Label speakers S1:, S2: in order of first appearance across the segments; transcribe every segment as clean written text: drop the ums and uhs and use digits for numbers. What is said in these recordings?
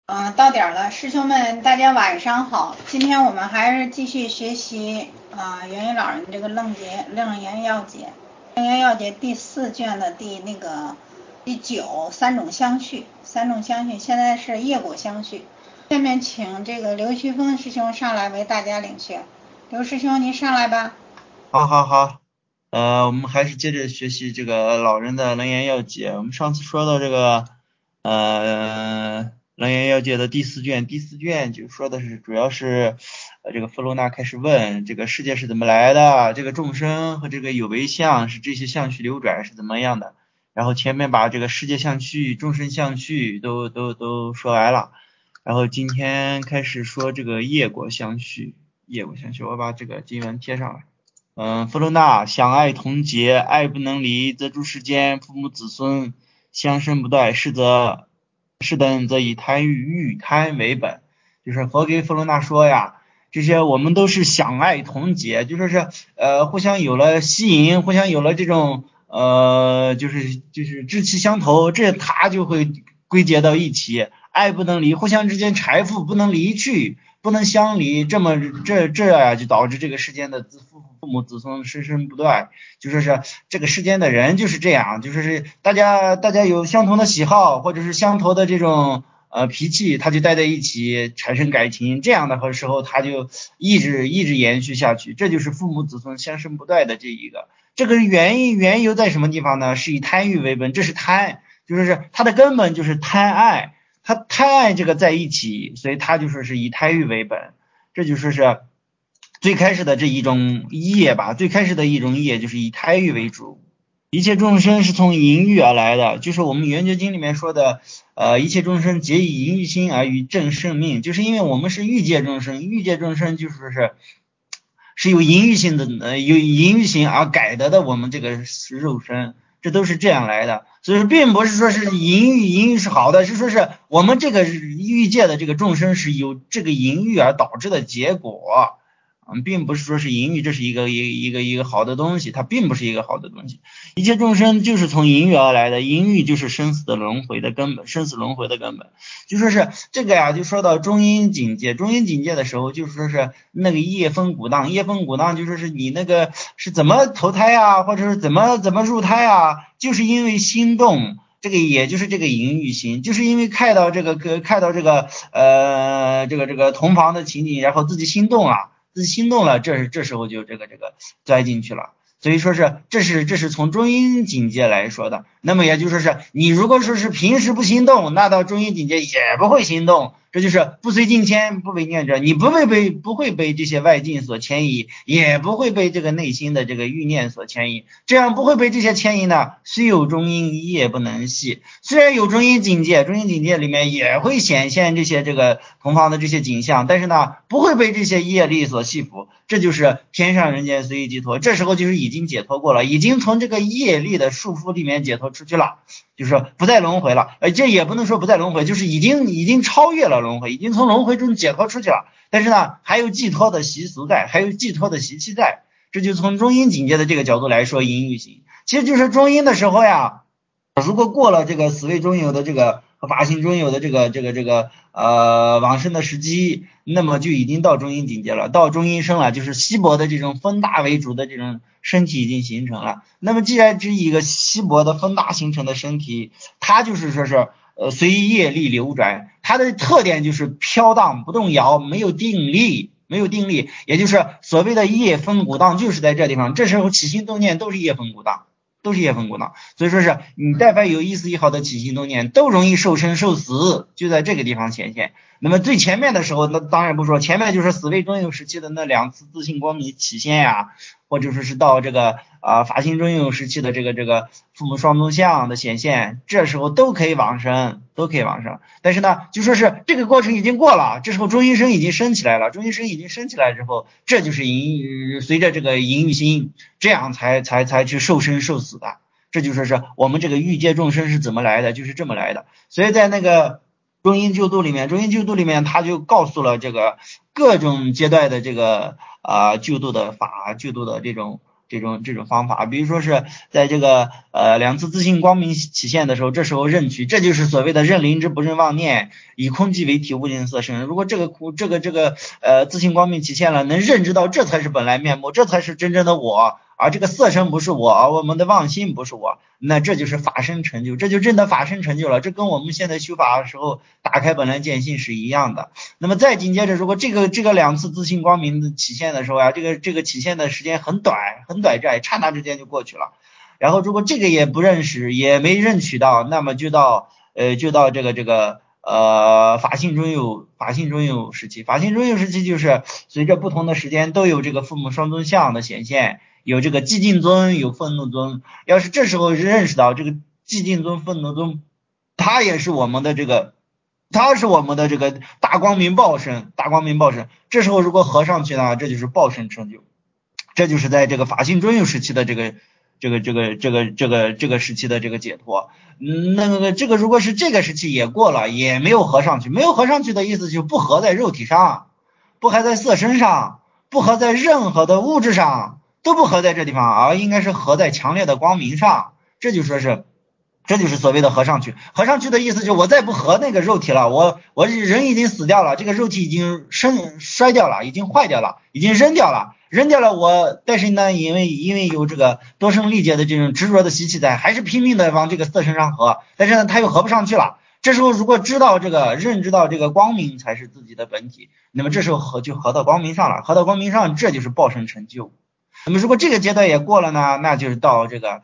S1: 到点儿了，师兄们，大家晚上好。今天我们还是继续学习元宇老人这个楞严要解，楞严要解第四卷的第九三种相续，现在是业果相续。下面请这个刘旭峰师兄上来为大家领学。刘师兄，您上来吧。
S2: 好，好，好，我们还是接着学习这个老人的楞严要解。我们上次说到这个，楞严要解的第四卷就说的是，主要是，这个弗罗那开始问这个世界是怎么来的，这个众生和这个有为相是这些相续流转是怎么样的。然后前面把这个世界相续、众生相续都说完了。然后今天开始说这个业果相续，我把这个经文贴上来。弗罗那想爱同结，爱不能离，则诸世间父母子孙相生不断，是等则以贪欲贪为本。就是佛给弗罗那说呀，这些我们都是想爱同结，就说是互相有了吸引，互相有了这种就是志气相投，这他就会归结到一起，爱不能离，互相之间财富不能离去，不能相离，这就导致这个世间的父母子孙生生不断。就说是这个世间的人就是这样，就是大家有相同的喜好，或者是相同的这种脾气，他就待在一起产生感情，这样的时候他就一直延续下去，这就是父母子孙相生不断的这个缘由在什么地方呢？是以贪欲为本，这是贪，就是它的根本就是贪爱。他贪爱这个在一起，所以他就说是以贪欲为本，这就说是最开始的这一种业吧，最开始的一种业就是以贪欲为主。一切众生是从淫欲而来的，就是我们圆觉经里面说的，一切众生皆以淫欲心而于正生命，就是因为我们是欲界众生，欲界众生就是说是有淫欲性的，有淫欲性而改得的我们这个肉身，这都是这样来的。所以并不是说是淫欲是好的，是说是我们这个欲界的这个众生是由这个淫欲而导致的结果。并不是说是淫欲这是一个好的东西，它并不是一个好的东西。一切众生就是从淫欲而来的，淫欲就是生死轮回的根本，生死轮回的根本。就说是这个呀，就说到中阴境界，中阴境界的时候，就说是那个业分鼓荡，就说是你那个是怎么投胎啊，或者是怎么入胎啊，就是因为心动。这个也就是这个淫欲心，就是因为看到这个同房的情景，然后自己心动了，这时候就这个钻进去了。所以说这是从中阴境界来说的。那么也就说是你如果说是平时不心动，那到中阴境界也不会心动。这就是不随境迁，不为念者，你不会被这些外境所牵引，也不会被这个内心的这个欲念所牵引。这样不会被这些牵引呢，虽有中阴业不能系。虽然有中阴境界，中阴境界里面也会显现这些这个同方的这些景象，但是呢，不会被这些业力所系缚。这就是天上人间随意解脱，这时候就是已经解脱过了，已经从这个业力的束缚里面解脱出去了，就是说不再轮回了。这也不能说不再轮回，就是已经超越了轮回，已经从轮回中解脱出去了。但是呢，还有寄托的习俗在，还有寄托的习气在。这就从中阴境界的这个角度来说，淫欲行，其实就是中阴的时候呀，如果过了这个死位中有的这个和法性中有的往生的时机，那么就已经到中阴境界了，到中阴身了，就是稀薄的这种分大为主的这种身体已经形成了。那么既然是一个稀薄的分大形成的身体，它就是说是随业力流转，它的特点就是飘荡不动摇，没有定力，也就是所谓的业分鼓荡，就是在这地方，这时候起心动念都是业分鼓荡。所以说是你但凡有一丝一毫的起心动念，都容易受生受死，就在这个地方显现。那么最前面的时候，那当然不说，前面就是死位中有时期的那两次自性光明起现呀，或者说是到这个法性中有时期的这个父母双宗相的显现，这时候都可以往生。但是呢，就说是这个过程已经过了，这时候中阴身已经升起来了，之后，这就是随着这个淫欲心，这样才去受生受死的。这就说是我们这个欲界众生是怎么来的，就是这么来的。所以在那个中阴救度里面，他就告诉了这个各种阶段的这个救度的法，救度的这种这种方法。比如说是在这个两次自性光明起现的时候，这时候认取，这就是所谓的认灵知不认妄念，以空寂为体，物尽色身。如果这个自性光明起现了，能认知到这才是本来面目，这才是真正的我，而这个色身不是我，而我们的妄心不是我，那这就是法身成就，这就真的法身成就了。这跟我们现在修法的时候打开本来见性是一样的。那么再紧接着，如果这个两次自性光明的起现的时候啊，这个起现的时间很短暂，刹那之间就过去了。然后如果这个也不认识，也没认取到，那么就到法性中有时期。法性中有时期就是随着不同的时间都有这个父母双尊相的显现，有这个寂静尊，有愤怒尊。要是这时候认识到这个寂静尊、愤怒尊，它是我们的这个大光明报身。这时候如果合上去呢，这就是报身成就。这就是在这个法性专有时期的这个时期的这个解脱。那个这个如果是这个时期也过了，也没有合上去，没有合上去的意思就不合在肉体上，不合在色身上，不合在任何的物质上，都不合在这地方，而应该是合在强烈的光明上。这就是所谓的合上去。合上去的意思就是我再不合那个肉体了，我人已经死掉了，这个肉体已经衰掉了，已经坏掉了，已经扔掉了我。但是呢，因为有这个多生历劫的这种执着的习气在，还是拼命的往这个色身上合，但是呢他又合不上去了。这时候如果认知到这个光明才是自己的本体，那么这时候就合到光明上了，合到光明上，这就是报身成就。那么如果这个阶段也过了呢，那就是到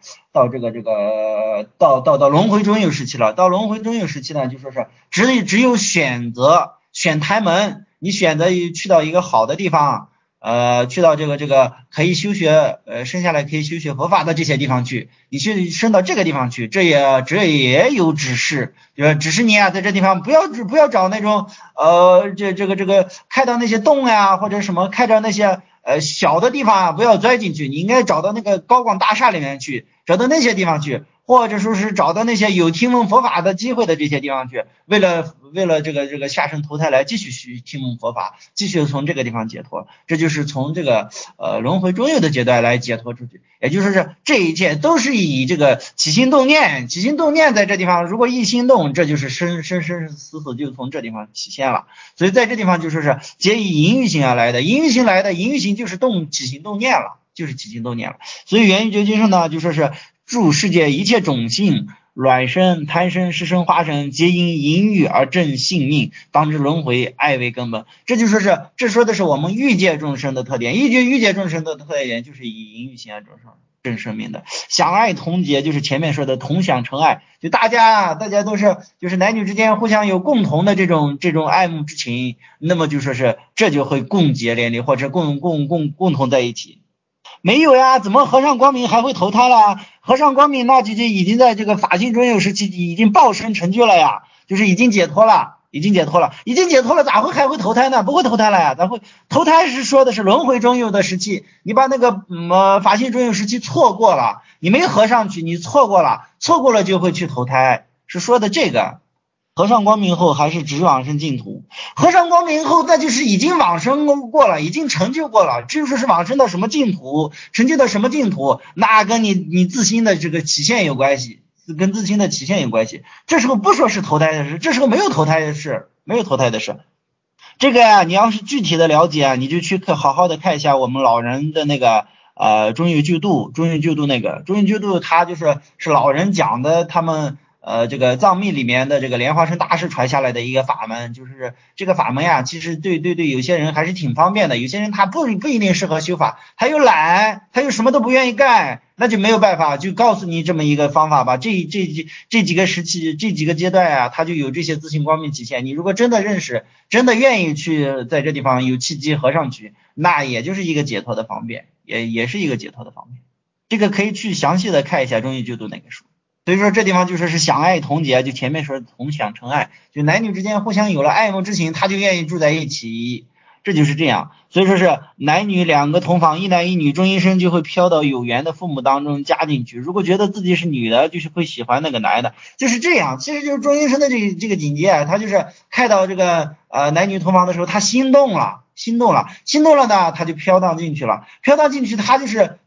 S2: 轮回中有时期了。到轮回中有时期呢，就说是只有选胎门，你选择去到一个好的地方，去到这个可以修学生下来可以修学佛法的这些地方去，你去升到这个地方去，这也有指示，就是指示你啊，在这地方不要找那种开到那些洞呀，或者什么开到那些小的地方啊，不要钻进去，你应该找到那个高广大厦里面去，找到那些地方去，或者说是找到那些有听闻佛法的机会的这些地方去，为了这个下生投胎来继续听闻佛法，继续从这个地方解脱。这就是从这个轮回中有的阶段来解脱出去。也就是说这一切都是以这个起心动念在这地方，如果一心动，这就是生死就从这地方起现了。所以在这地方就说是皆以淫欲行而来的，淫欲行就是起心动念了，所以圆觉经上呢就说是诸世界一切种性，卵生、胎生、湿生、化生，皆因淫欲而正性命，当知轮回，爱为根本。这说的是我们欲界众生的特点，欲界众生的特点就是以淫欲行而正生命的。想爱同结，就是前面说的同享成爱，就大家都是就是男女之间互相有共同的这种爱慕之情，那么就说是这就会共结连理，或者共同在一起。没有呀，怎么和尚光明还会投胎了？和尚光明那就已经在这个法性中有时期已经报身成就了呀，就是已经解脱了，咋会还会投胎呢？不会投胎了呀，咋会投胎？是说的是轮回中有的时期，你把那个法性中有时期错过了，你没合上去，你错过了就会去投胎，是说的这个。和尚光明后还是直往生净土，和尚光明后那就是已经往生过了，已经成就过了，至于说是往生到什么净土，成就到什么净土，那跟你自心的这个起现有关系，跟自心的起现有关系。这时候不说是投胎的事，这时候没有投胎的事。这个呀，你要是具体的了解啊，你就去好好的看一下我们老人的那个中有救度那个中有救度，他是老人讲的，他们这个藏密里面的这个莲花生大师传下来的一个法门，就是这个法门呀，其实对有些人还是挺方便的。有些人他不一定适合修法，他又懒，他又什么都不愿意干，那就没有办法，就告诉你这么一个方法吧。这几个时期，这几个阶段啊，他就有这些自性光明体现。你如果真的认识，真的愿意去在这地方有契机合上去，那也就是一个解脱的方便，也是一个解脱的方便。这个可以去详细的看一下中医救度那个书。所以说这地方就说是想爱同结，就前面说同享成爱，就男女之间互相有了爱慕之情，他就愿意住在一起，这就是这样。所以说是男女两个同房，一男一女，终一生就会飘到有缘的父母当中加进去。如果觉得自己是女的，就是会喜欢那个男的，就是这样。其实就是终一生的这个境界，他就是看到这个男女同房的时候，他心动了呢，他就飘荡进去了。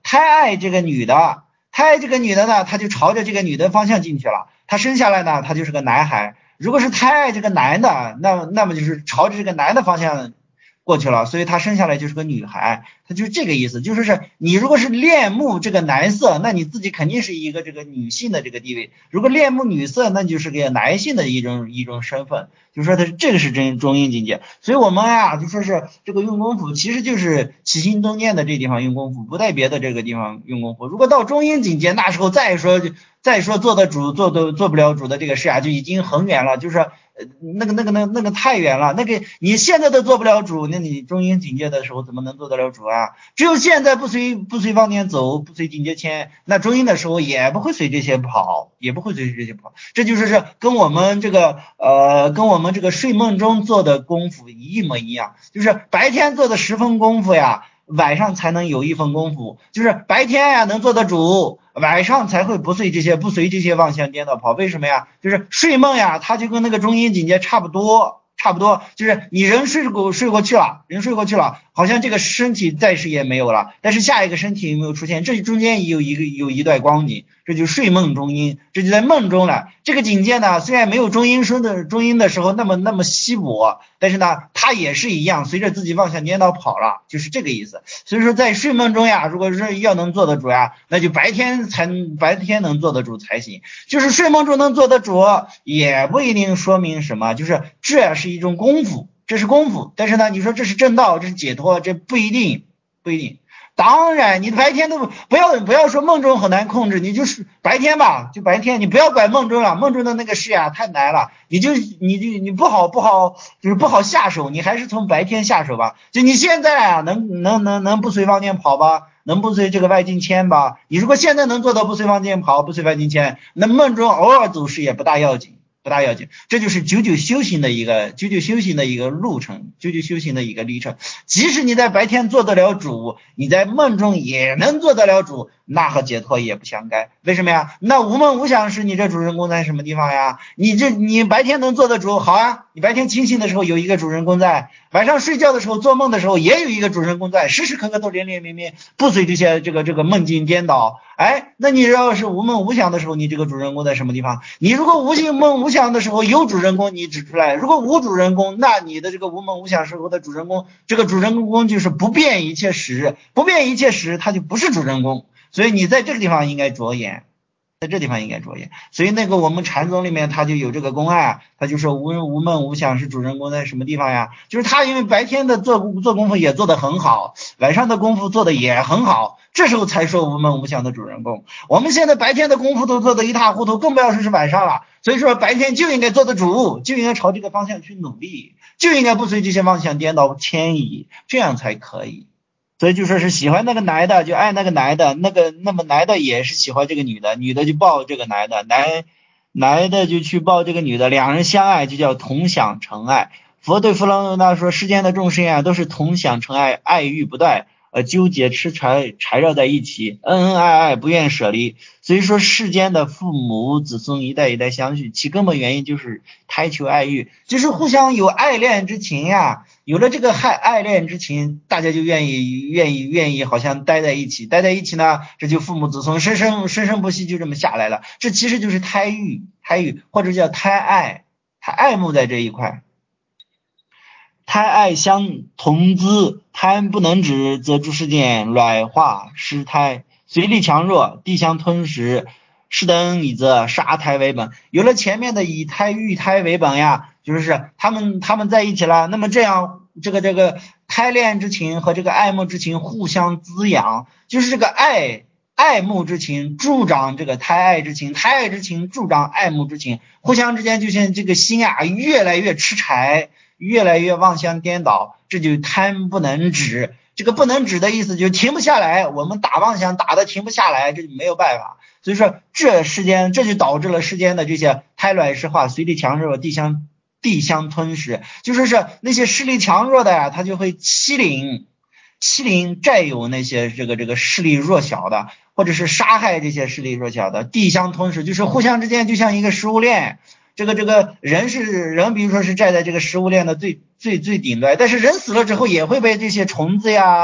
S2: 太爱这个女的，太爱这个女的呢，他就朝着这个女的方向进去了，他生下来呢，他就是个男孩。如果是太爱这个男的，那么就是朝着这个男的方向过去了，所以他生下来就是个女孩，他就是这个意思，就是你如果是恋慕这个男色，那你自己肯定是一个这个女性的这个地位；如果恋慕女色，那就是个男性的一种身份，就说这个是中阴境界。所以我们啊就说是这个用功夫，其实就是起心动念的这地方用功夫，不在别的这个地方用功夫。如果到中阴境界，那时候再说做的主做不了主的这个事啊，就已经很远了，就是那个太远了。那个你现在都做不了主，那你中阴境界的时候怎么能做得了主啊？只有现在不随妄念走，不随境界迁，那中阴的时候也不会随这些跑，这就是跟我们这个睡梦中做的功夫一模一样，就是白天做的10分功夫呀，晚上才能有1分功夫，就是白天呀能做得主，晚上才会不随这些妄想颠倒跑。为什么呀？就是睡梦呀，它就跟那个中阴境界差不多，就是你人睡过去了，好像这个身体暂时也没有了，但是下一个身体有没有出现？这中间有一段光景，这就是睡梦中阴，这就在梦中了。这个境界呢，虽然没有中阴的时候那么稀薄，但是呢，它也是一样，随着自己妄想颠倒跑了，就是这个意思。所以说，在睡梦中呀，如果是要能做得主呀，那就白天能做得主才行。就是睡梦中能做得主，也不一定说明什么，就是这是一种功夫，这是功夫。但是呢，你说这是正道，这是解脱，这不一定。当然，你白天都不要说梦中很难控制，你就是白天吧，就白天，你不要管梦中了，梦中的那个事呀太难了，你不好就是不好下手，你还是从白天下手吧。就你现在啊，能不随妄念跑吧？能不随这个外境迁吧？你如果现在能做到不随妄念跑，不随外境迁，那梦中偶尔走失也不大要紧。这就是久久修行的一个路程，久久修行的一个历程。即使你在白天做得了主，你在梦中也能做得了主，那和解脱也不相干。为什么呀？那无梦无想是你这主人公在什么地方呀？你白天能做得主，好啊，你白天清醒的时候有一个主人公在，晚上睡觉的时候做梦的时候也有一个主人公在，时时刻刻都连连绵绵，不随这些这个梦境颠倒。哎，那你要是无梦无想的时候，你这个主人公在什么地方？你如果无梦无想的时候有主人公，你指出来；如果无主人公，那你的这个无梦无想时候的主人公，这个主人公就是不变一切时，他就不是主人公。所以你在这个地方应该着眼。所以那个我们禅宗里面他就有这个公案，他就说无梦无想是主人公在什么地方呀？就是他因为白天的做功夫也做得很好，晚上的功夫做得也很好，这时候才说无梦无想的主人公。我们现在白天的功夫都做得一塌糊涂，更不要说是晚上了。所以说白天就应该做得主，就应该朝这个方向去努力，就应该不随这些妄想颠倒迁移，这样才可以。所以就说是喜欢那个男的就爱那个男的，那么男的也是喜欢这个女的，女的就抱这个男的，男的就去抱这个女的，两人相爱就叫同享成爱。佛对弗朗那说，世间的众生啊都是同享成爱，爱欲不断，纠结痴缠绕在一起，恩恩爱爱不愿舍离。所以说世间的父母子孙一代一代相续，其根本原因就是贪求爱欲，就是互相有爱恋之情呀。有了这个爱恋之情，大家就愿意好像待在一起呢，这就父母子孙生生不息，就这么下来了。这其实就是胎欲或者叫胎爱，他爱慕在这一块。胎爱相同资，贪不能止，则诸世间卵化失胎，随力强弱，地相吞食，是等以则杀胎为本。有了前面的以胎育胎为本呀，就是他们在一起了，那么这样这个胎恋之情和这个爱慕之情互相滋养，就是这个爱慕之情助长这个胎爱之情，胎爱之情助长爱慕之情，互相之间就像这个心啊越来越吃柴，越来越妄想颠倒，这就贪不能止。这个不能止的意思就停不下来，我们打妄想打的停不下来，这就没有办法。所以说这就导致了世间的这些胎卵石化，随力强弱，地相吞噬，就是那些势力强弱的呀，他就会欺凌占有那些这个势力弱小的，或者是杀害这些势力弱小的，地相吞噬，就是互相之间就像一个食物链。这个人比如说是站在这个食物链的最顶端，但是人死了之后也会被这些虫子呀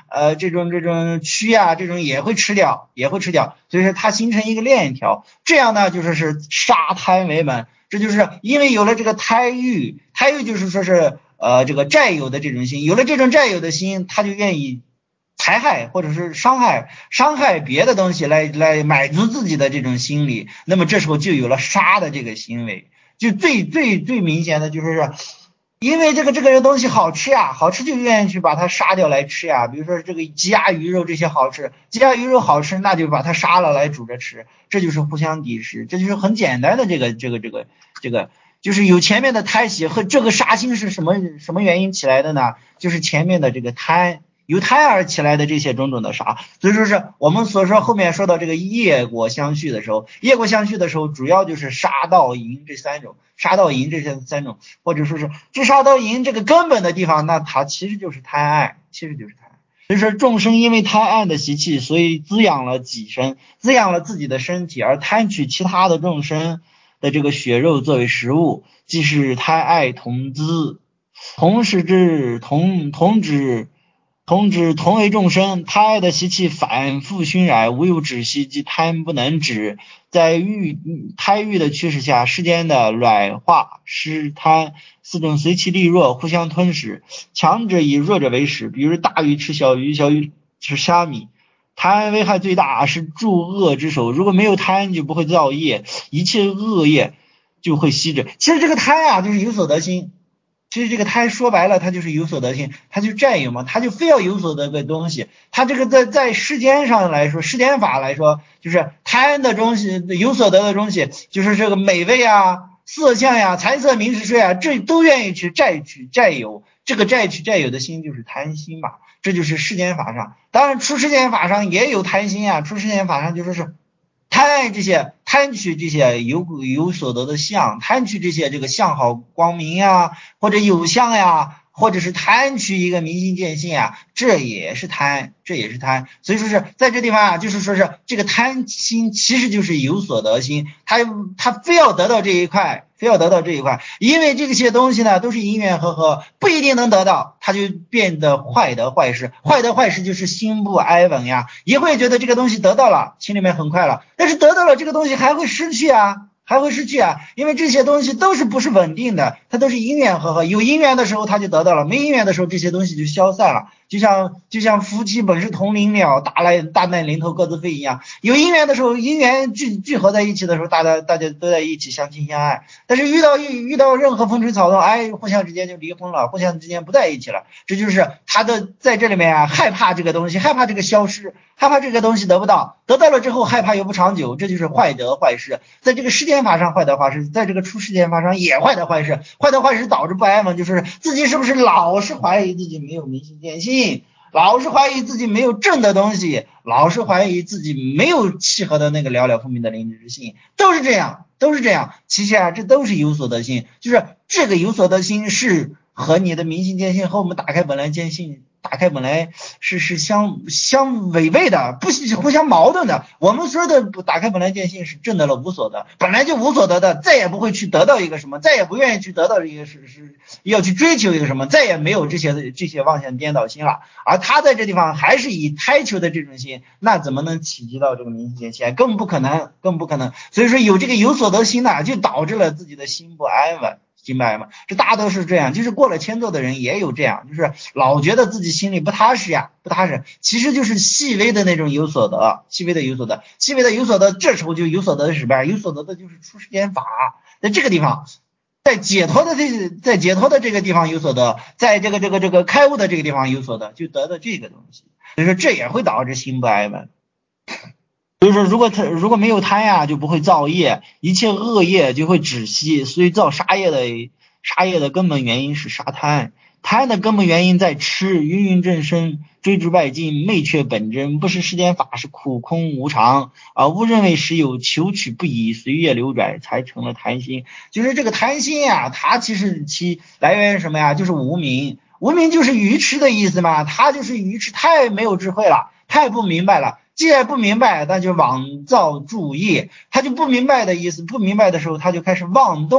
S2: 这种蛆啊，这种也会吃掉，所以说它形成一个链条，这样呢就说是杀贪为本。这就是因为有了这个贪欲就是说是这个占有的这种心，有了这种占有的心，他就愿意残害或者是伤害别的东西来满足自己的这种心理，那么这时候就有了杀的这个行为。就最明显的就是因为这个东西好吃呀，好吃就愿意去把它杀掉来吃呀。比如说这个鸡鸭鱼肉这些好吃，鸡鸭鱼肉好吃，那就把它杀了来煮着吃，这就是互相敌视，这就是很简单的这个，就是有前面的贪喜和这个杀心是什么原因起来的呢？就是前面的这个贪。由贪而起来的这些种种的杀，所以说是我们所说后面说到这个业果相续的时候，主要就是杀盗淫这三种，或者说是这杀盗淫这个根本的地方，那它其实就是贪爱，所以说众生因为贪爱的习气，所以滋养了己身，滋养了自己的身体，而贪取其他的众生的这个血肉作为食物，即是贪爱同资，同时之同指同为众生，贪爱的习气反复熏染，无有止息，即贪不能止。在贪欲的驱使下，世间的软化湿贪四种随其力弱，互相吞噬，强者以弱者为食，比如大鱼吃小鱼，小鱼吃虾米。贪危害最大，是助恶之首。如果没有贪，就不会造业，一切恶业就会息止。其实这个贪啊，就是有所得心。其实这个贪说白了，它就是有所得心，它就占有嘛，它就非要有所得个东西。它这个在世间上来说，世间法来说，就是贪的东西，有所得的东西，就是这个美味啊、色相呀、财色名食睡啊，这都愿意去占有。这个占有的心就是贪心嘛，这就是世间法上。当然出世间法上也有贪心啊，出世间法上就说是贪取这些有所得的相，贪取这些这个相好光明呀，或者有相呀，或者是贪取一个明心见性啊，这也是贪。所以说是在这地方啊，就是说是这个贪心其实就是有所得心，他非要得到这一块，因为这些东西呢都是因缘和合，不一定能得到，他就变得坏得坏事就是心不安稳呀，也会觉得这个东西得到了，心里面很快乐，但是得到了这个东西还会失去啊，因为这些东西都是不是稳定的，它都是因缘和合，有因缘的时候他就得到了，没因缘的时候这些东西就消散了，就像夫妻本是同林鸟，大难临头各自飞一样，有因缘的时候，因缘聚合在一起的时候，大家都在一起相亲相爱，但是遇到任何风吹草动，互相之间就离婚了，互相之间不在一起了，这就是他的在这里面啊，害怕这个东西，害怕这个消失，害怕这个东西得不到，得到了之后害怕又不长久，这就是坏得坏事。在这个世间法上坏得坏事，在这个出世间法上也坏得坏事，导致不安稳，就是自己是不是老是怀疑自己没有明心见性，老是怀疑自己没有正的东西，老是怀疑自己没有契合的那个了了分明的灵知之性，都是这样。其实啊，这都是有所得心，就是这个有所得心是和你的明心见性和我们打开本来见性是相违背的，不是互相矛盾的。我们说的打开本来见性是证得了无所得，本来就无所得的，再也不会去得到一个什么，再也不愿意去得到一个是要去追求一个什么，再也没有这些妄想颠倒心了。而他在这地方还是以贪求的这种心，那怎么能企及到这个明心见性？更不可能。所以说有这个有所得心呢，就导致了自己的心不安稳。明白吗？这大都是这样，就是过了千座的人也有这样，就是老觉得自己心里不踏实，其实就是细微的那种有所得，这时候就有所得的是什么？有所得的就是出世间法，在这个地方，在解脱的这个地方有所得，在这个开悟的这个地方有所得，就得到这个东西，所以说这也会导致心不安稳。所以说如果没有贪呀，就不会造业，一切恶业就会止息。所以造杀业的根本原因是杀贪，贪的根本原因在痴，芸正生，追逐外境，昧却本真，不识世间法是苦空无常，误认为实有，求取不已，随业流转，才成了贪心。就是这个贪心呀，它其实其来源于什么呀？就是无明，就是愚痴的意思嘛，它就是愚痴，太没有智慧了，太不明白了。既然不明白，那就妄造助业，他就不明白的意思，不明白的时候他就开始妄动，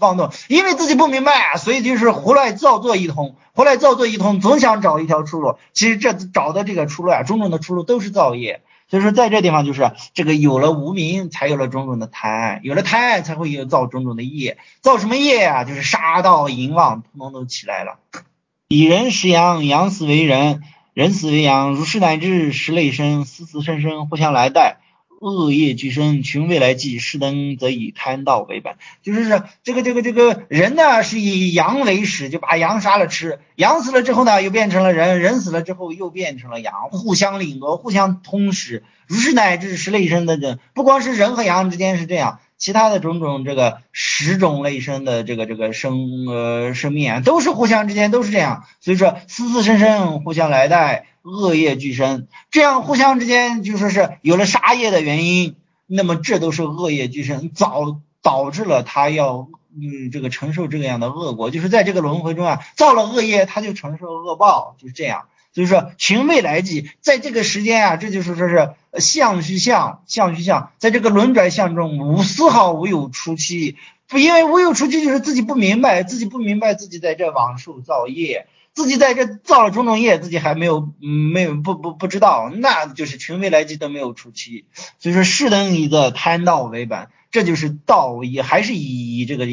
S2: 妄动，因为自己不明白啊，所以就是胡来造作一通，总想找一条出路。其实这找的这个出路啊，种种的出路都是造业。所以说在这地方就是这个有了无明，才有了种种的贪，有了贪才会有造种种的业，造什么业啊？就是杀盗淫妄，通通都起来了。以人食阳，阳死为人，人死为阳，如是乃至十类生，死死生生，互相来代，恶业俱生，群未来际，是等则以贪道为本。就是这个人呢是以阳为食，就把羊杀了吃，羊死了之后呢又变成了人，人死了之后又变成了羊，互相领夺，互相通食，如是乃至十类生的人，不光是人和羊之间是这样，其他的种种这个10种类生的这个生命啊，都是互相之间都是这样。所以说死死生生，互相来代，恶业俱生，这样互相之间就说是有了杀业的原因，那么这都是恶业俱生，导致了他要这个承受这个样的恶果，就是在这个轮回中啊，造了恶业，他就承受恶报，就是这样。所以说群未来际，在这个时间啊，这就是说是相虚相，在这个轮转相中丝毫无有出期，因为无有出期就是自己不明白自己在这往受造业，自己在这造了种种业，自己还没有不知道，那就是群未来际都没有出期。所以说是等以个贪道为本，这就是道，也还是以这个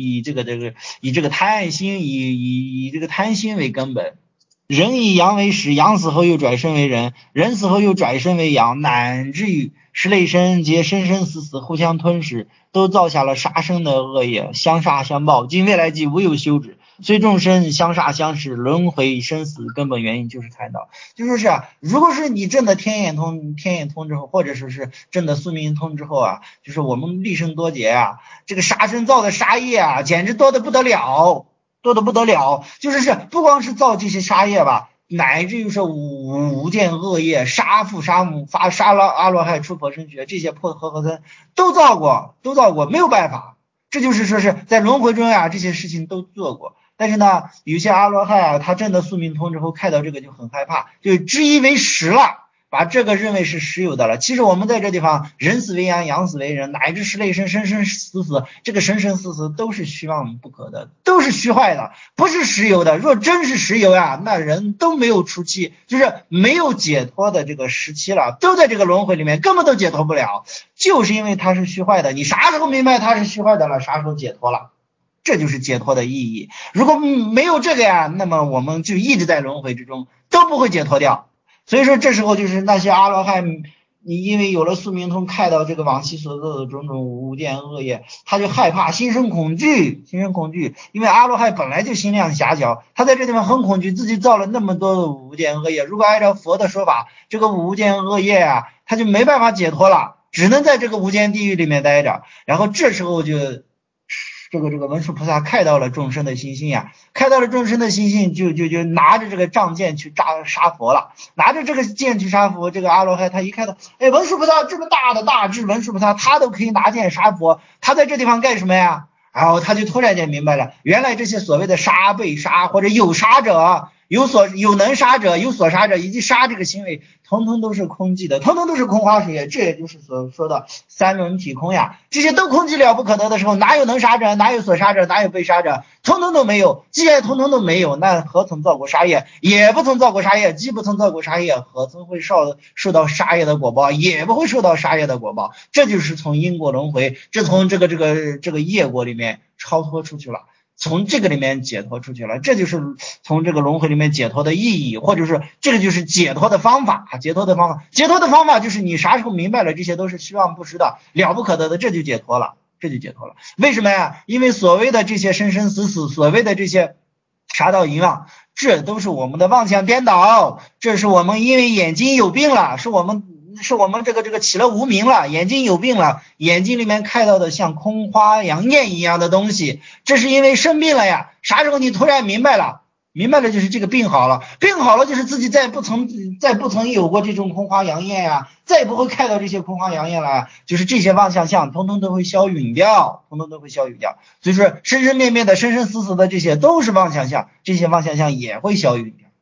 S2: 贪心，以这个贪心为根本。人以阳为食，阳死后又转生为人，人死后又转生为羊，乃至于十类生皆生生死死，互相吞噬，都造下了杀生的恶业，相杀相报，今未来际无有休止，虽众生相杀相噬，轮回生死根本原因就是贪道。就说是啊，如果是你证的天眼通之后，或者说是证的宿命通之后啊，就是我们立生多劫啊，这个杀生造的杀业啊，简直多得不得了，就是不光是造这些杀业吧，乃至于是无间恶业，杀父杀母，杀了阿罗汉出佛身血，这些破和僧都造过，没有办法。这就是说是在轮回中啊，这些事情都做过。但是呢，有些阿罗汉啊，他证的宿命通之后，看到这个就很害怕，就知以为实了，把这个认为是实有的了。其实我们在这地方，人死为羊，羊死为人，乃至十类生，生生死死，这个生生死死都是虚妄不可的，都是虚坏的，不是实有的。若真是实有啊，那人都没有出期，就是没有解脱的这个时期了，都在这个轮回里面，根本都解脱不了，就是因为它是虚坏的。你啥时候明白它是虚坏的了，啥时候解脱了。这就是解脱的意义。如果没有这个呀，那么我们就一直在轮回之中，都不会解脱掉。所以说这时候就是那些阿罗汉，你因为有了宿命通，看到这个往期所做的种种无间恶业，他就害怕，心生恐惧。因为阿罗汉本来就心量狭小，他在这地方很恐惧，自己造了那么多的无间恶业。如果按照佛的说法，这个无间恶业啊，他就没办法解脱了，只能在这个无间地狱里面待着。然后这时候就这个文殊菩萨看到了众生的心性呀，就拿着这个仗剑去杀佛了，拿着这个剑去杀佛。这个阿罗汉他一看到，文殊菩萨这么大的大智，文殊菩萨他都可以拿剑杀佛，他在这地方干什么呀？然后他就突然间明白了，原来这些所谓的杀、被杀或者有杀者、有能杀者、有所杀者以及杀这个行为，通通都是空寂的，通通都是空花水，这也就是所说的三轮体空呀。这些都空寂了不可得的时候，哪有能杀者，哪有所杀者，哪有被杀者，通通都没有。既然通通都没有，那何曾造过杀业？也不曾造过杀业，既不曾造过杀业，何曾会受到杀业的果报？也不会受到杀业的果报。这就是从因果轮回，这从这个业果里面超脱出去了，从这个里面解脱出去了，这就是从这个轮回里面解脱的意义，或者是这个就是解脱的方法。解脱的方法就是你啥时候明白了这些都是虚妄不实的，了不可得的，这就解脱了。为什么呀？因为所谓的这些生生死死，所谓的这些杀盗淫妄，这都是我们的妄想颠倒，这是我们因为眼睛有病了，是我们这个起了无明了，眼睛有病了，眼睛里面看到的像空花杨念一样的东西，这是因为生病了呀。啥时候你突然明白了就是这个病好了就是自己再不曾有过这种空花杨念呀，再也不会看到这些空花杨念了，就是这些妄想相通通都会消陨掉。所以说生生灭灭的生生死死的这些都是妄想相，这些妄想相也会消陨掉。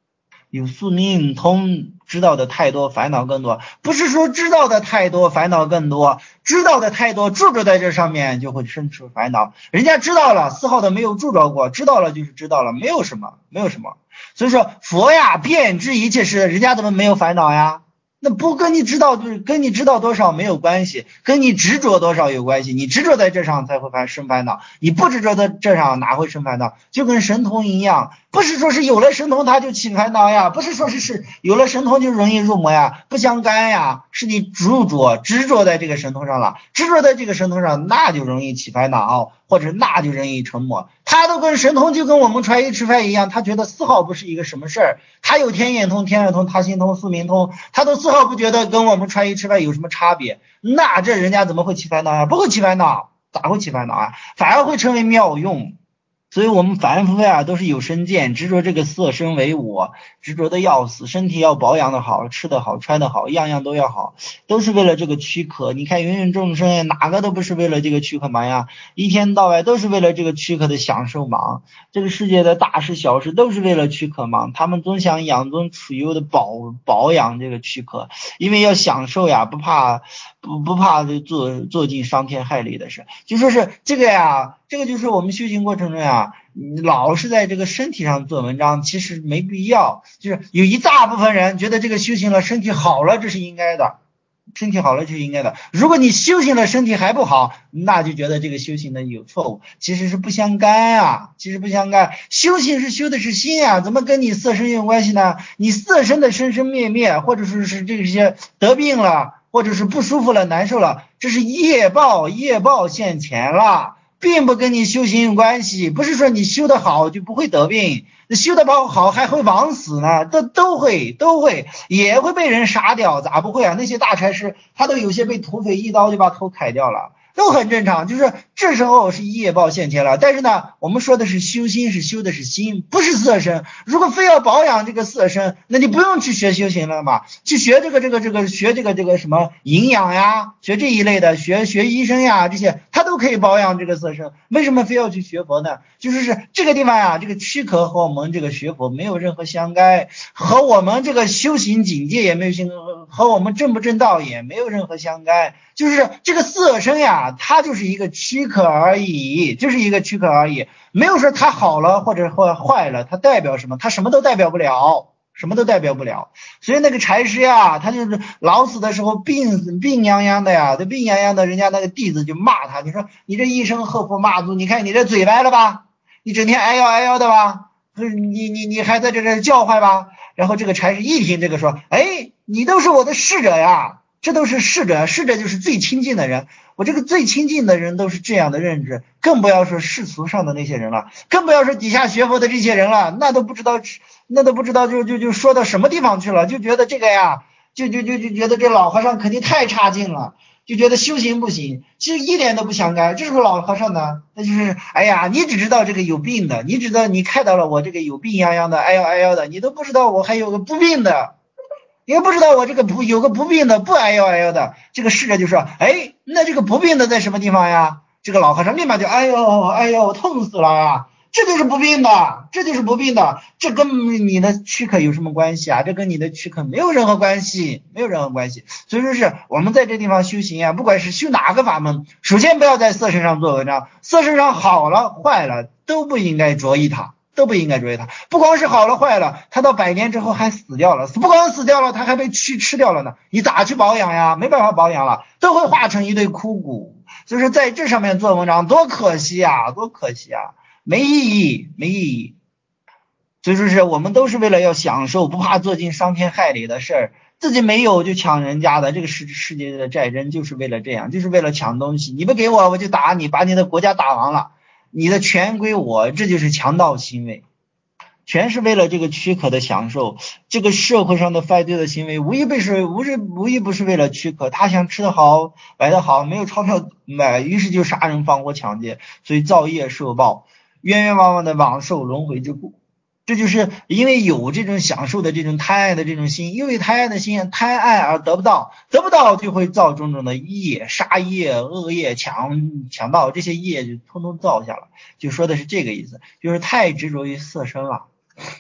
S2: 有宿命通，知道的太多，烦恼更多。不是说知道的太多，烦恼更多，知道的太多，住着在这上面就会生出烦恼。人家知道了，丝毫的没有住着过，知道了就是知道了，没有什么。所以说佛呀，遍知一切事，人家怎么没有烦恼呀？那不跟你知道，就是跟你知道多少没有关系，跟你执着多少有关系。你执着在这上才会生烦恼，你不执着在这上哪会生烦恼？就跟神通一样，不是说是有了神通他就起烦恼呀，不是说是有了神通就容易入魔呀，不相干呀，是你执着在这个神通上了，执着在这个神通上，那就容易起烦恼，或者那就容易成魔。他都跟神通就跟我们传一吃饭一样，他觉得丝毫不是一个什么事儿。他有天眼通、天耳通、他心通、宿命通，他都丝毫不觉得跟我们传一吃饭有什么差别。那这人家怎么会起烦恼呀？不会起烦恼，咋会起烦恼啊？反而会成为妙用。所以我们凡夫呀都是有身见，执着这个色身为我，执着的要死，身体要保养的好，吃的好，穿的好，样样都要好，都是为了这个躯壳。你看芸芸众生哪个都不是为了这个躯壳忙呀，一天到晚都是为了这个躯壳的享受忙。这个世界的大事小事都是为了躯壳忙，他们总想养尊处优的保养这个躯壳，因为要享受呀，不怕做尽伤天害理的事。就说是这个呀，这个就是我们修行过程中呀，老是在这个身体上做文章，其实没必要。就是有一大部分人觉得这个修行了身体好了，这是应该的，身体好了就是应该的。如果你修行了身体还不好，那就觉得这个修行的有错误，其实是不相干啊，其实不相干。修行是修的是心啊，怎么跟你色身有关系呢？你色身的生生灭灭，或者说是这些得病了，或者是不舒服了，难受了，这是业报现前了，并不跟你修行有关系。不是说你修得好就不会得病，修得不好还会枉死呢，都会也会被人杀掉，咋不会啊？那些大差事他都有些被土匪一刀就把头砍掉了，都很正常。就是这时候是业报现前了。但是呢，我们说的是修心，是修的是心，不是色身。如果非要保养这个色身，那你不用去学修行了嘛，去学学这个什么营养呀，学这一类的，学医生呀，这些他都可以保养这个色身。为什么非要去学佛呢？就是这个地方呀，这个躯壳和我们这个学佛没有任何相干，和我们这个修行境界也没有相干，和我们正不正道也没有任何相干。就是这个色身呀，它就是一个躯壳而已，就是一个躯壳而已，没有说它好了或者坏了，它代表什么？它什么都代表不了，什么都代表不了。所以那个禅师呀，他就是老死的时候病殃殃的呀，这病殃殃的，人家那个弟子就骂他，你说你这一声喝佛骂祖，你看你这嘴歪了吧？你整天哎呦的吧？你还在这叫唤吧？然后这个禅师一听这个说，哎，你都是我的侍者呀，这都是侍者，侍者就是最亲近的人。我这个最亲近的人都是这样的认知，更不要说世俗上的那些人了，更不要说底下学佛的这些人了，那都不知道就说到什么地方去了，就觉得这个呀，就觉得这老和尚肯定太差劲了。就觉得修行不行，其实一点都不相干。这时候老和尚呢，那就是哎呀，你只知道这个有病的，你知道你看到了我这个有病殃殃的，哎呦的，你都不知道我还有个不病的，也不知道我这个有个不病的，不哎呦的。这个侍者就说，哎，那这个不病的在什么地方呀？这个老和尚立马就哎呦，痛死了啊！这就是不病的，这就是不病的，这跟你的躯壳有什么关系啊？这跟你的躯壳没有任何关系，没有任何关系。所以说是我们在这地方修行啊，不管是修哪个法门，首先不要在色身上做文章，色身上好了坏了都不应该着意它。都不应该追它，不光是好了坏了，它到100年之后还死掉了，不光死掉了，它还被蛆吃掉了呢。你咋去保养呀？没办法保养了，都会化成一堆枯骨。就是在这上面做文章，多可惜啊，多可惜啊，没意义，没意义。所以说是我们都是为了要享受，不怕做尽伤天害理的事儿，自己没有就抢人家的。这个世界的战争就是为了这样，就是为了抢东西，你不给我，我就打你，把你的国家打完了。你的权归我，这就是强盗行为，全是为了这个躯壳的享受。这个社会上的犯罪的行为无一不是为了躯壳，他想吃得好买得好，没有钞票买，于是就杀人放火抢劫，所以造业受报，冤冤枉枉的往受轮回之苦。这就是因为有这种享受的这种贪爱的这种心，因为贪爱的心贪爱而得不到就会造种种的业，杀业、恶业、强盗，这些业就通通造下了。就说的是这个意思，就是太执着于色身了。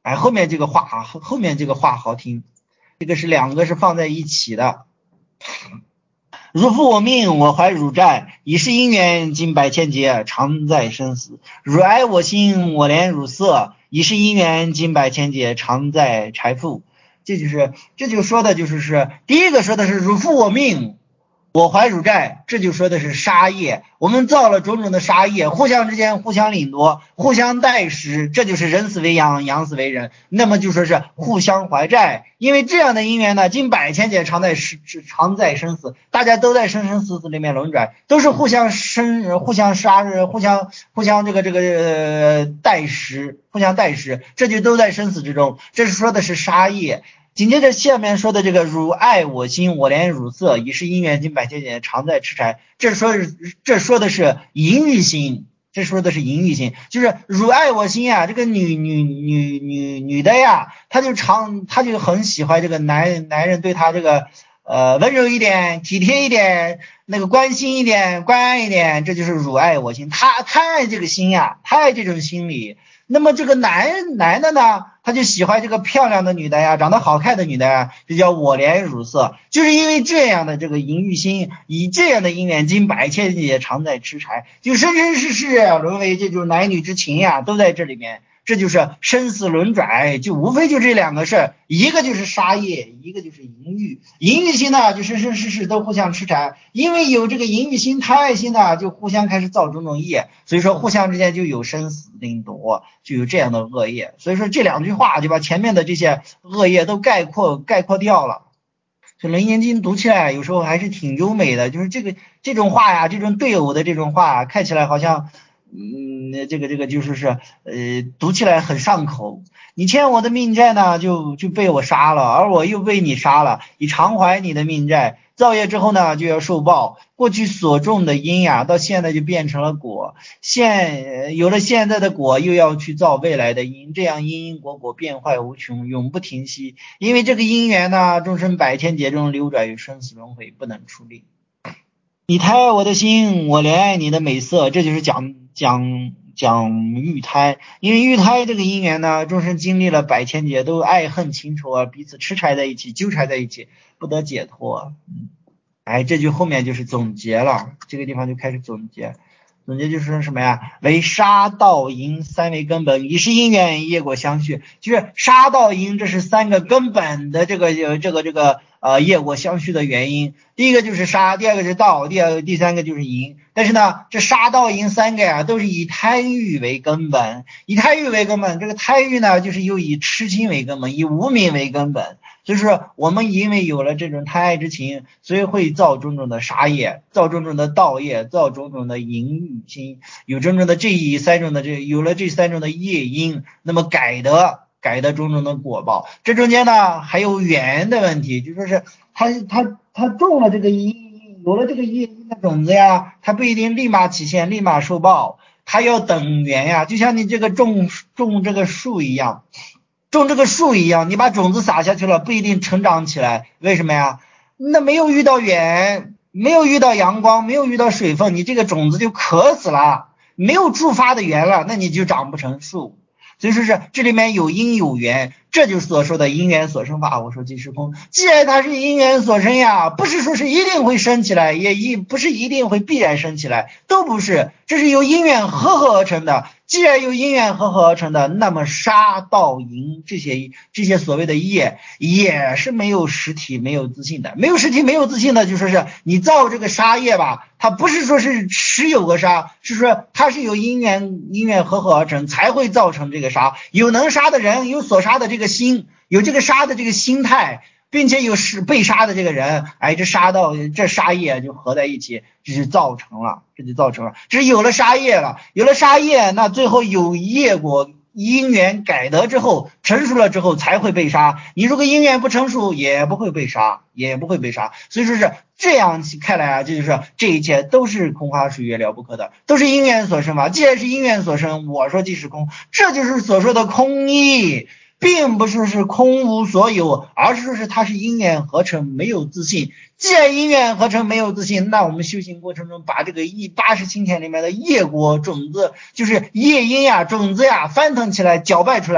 S2: 哎，后面这个话好听，这个是两个是放在一起的。如负我命，我怀汝债，以是因缘经百千劫，常在生死。汝爱我心，我怜汝色，以是因缘经百千劫，常在财富。这就说的就是第一个说的是汝负我命，我怀汝债，这就说的是杀业，我们造了种种的杀业，互相之间互相领夺，互相代食，这就是人死为阳，阳死为人，那么就说是互相怀债。因为这样的因缘呢，经百千劫，常在生死，大家都在生生死死里面轮转，都是互相互相杀，互相代食，互相代食，这就都在生死之中，这是说的是杀业。紧接着下面说的这个汝爱我心，我怜汝色，以是因缘经百千劫，常在痴缠，这说的是淫欲心，这说的是淫欲心，就是汝爱我心啊，这个女的呀，她就很喜欢这个男人对她这个温柔一点，体贴一点，那个关心一点，关爱一点，这就是汝爱我心，她爱这个心呀，她爱这种心理。那么这个男的呢，他就喜欢这个漂亮的女的呀，长得好看的女的呀，就叫我怜汝色，就是因为这样的这个淫欲心，以这样的因缘经百千劫，常在痴缠，就生生世世沦为这种男女之情呀，都在这里面。这就是生死轮转，就无非就这两个事儿，一个就是杀业，一个就是淫欲。淫欲心呢，就生生世世都互相痴缠，因为有这个淫欲心、贪爱心呢，就互相开始造种种业，所以说互相之间就有生死领夺，就有这样的恶业。所以说这两句话就把前面的这些恶业都概括掉了。这《楞严经》读起来有时候还是挺优美的，就是这种话呀，这种对偶的这种话，看起来好像这个就是读起来很上口。你欠我的命债呢，就被我杀了，而我又被你杀了，以偿还你的命债。造业之后呢，就要受报。过去所种的因呀，到现在就变成了果。有了现在的果，又要去造未来的因，这样因果变坏无穷，永不停息。因为这个因缘呢，众生百千劫中流转于生死轮回，不能出离。你贪爱我的心，我怜爱你的美色，这就是讲欲贪。因为欲贪这个因缘呢，众生经历了百千劫，都爱恨情仇啊，彼此痴缠在一起，纠缠在一起，不得解脱。哎，这句后面就是总结了，这个地方就开始总结。总结就是说什么呀？为杀盗淫三为根本，以是因缘业果相续，就是杀盗淫，这是三个根本的这个业果相续的原因。第一个就是杀，第二个是盗，第三个就是淫。但是呢，这杀盗淫三个呀，都是以贪欲为根本，以贪欲为根本。这个贪欲呢，就是又以痴心为根本，以无明为根本。所以说我们因为有了这种贪爱之情，所以会造种种的杀业，造种种的盗业，造种种的淫欲心，有种种的有了这三种的业因，那么改得种种的果报。这中间呢还有缘的问题，就说是他种了这个因，有了这个业因的种子呀，他不一定立马起现，立马受报，他要等缘呀，就像你这个种这个树一样。种这个树一样，你把种子撒下去了，不一定成长起来。为什么呀？那没有遇到缘，没有遇到阳光，没有遇到水分，你这个种子就渴死了，没有触发的缘了，那你就长不成树。所以说是这里面有因有缘，这就是所说的因缘所生法。我说即是空，既然它是因缘所生呀，不是说是一定会生起来，也不是一定会必然生起来，都不是，这是由因缘合而成的。既然由因缘合而成的，那么杀盗淫这些所谓的业也是没有实体没有自信的。没有实体没有自信的，就说是你造这个杀业吧，它不是说是实有个杀，是说它是由因缘合而成才会造成这个杀。有能杀的人，有所杀的这个心，有这个杀的这个心态，并且有被杀的这个人，哎，这杀业就合在一起，这就造成了。这是有了杀业了，有了杀业，那最后有业果因缘改得之后，成熟了之后才会被杀。你如果因缘不成熟，也不会被杀。所以说是这样看来啊，就是说这一切都是空花水月了不可的，都是因缘所生嘛。既然是因缘所生，我说即是空，这就是所说的空义。并不是是空无所有，而是说是它是因缘合成，没有自信。既然因缘合成没有自信，那我们修行过程中把这个80轻里面的业果种子，就是业因呀种子呀翻腾起来搅拌出来，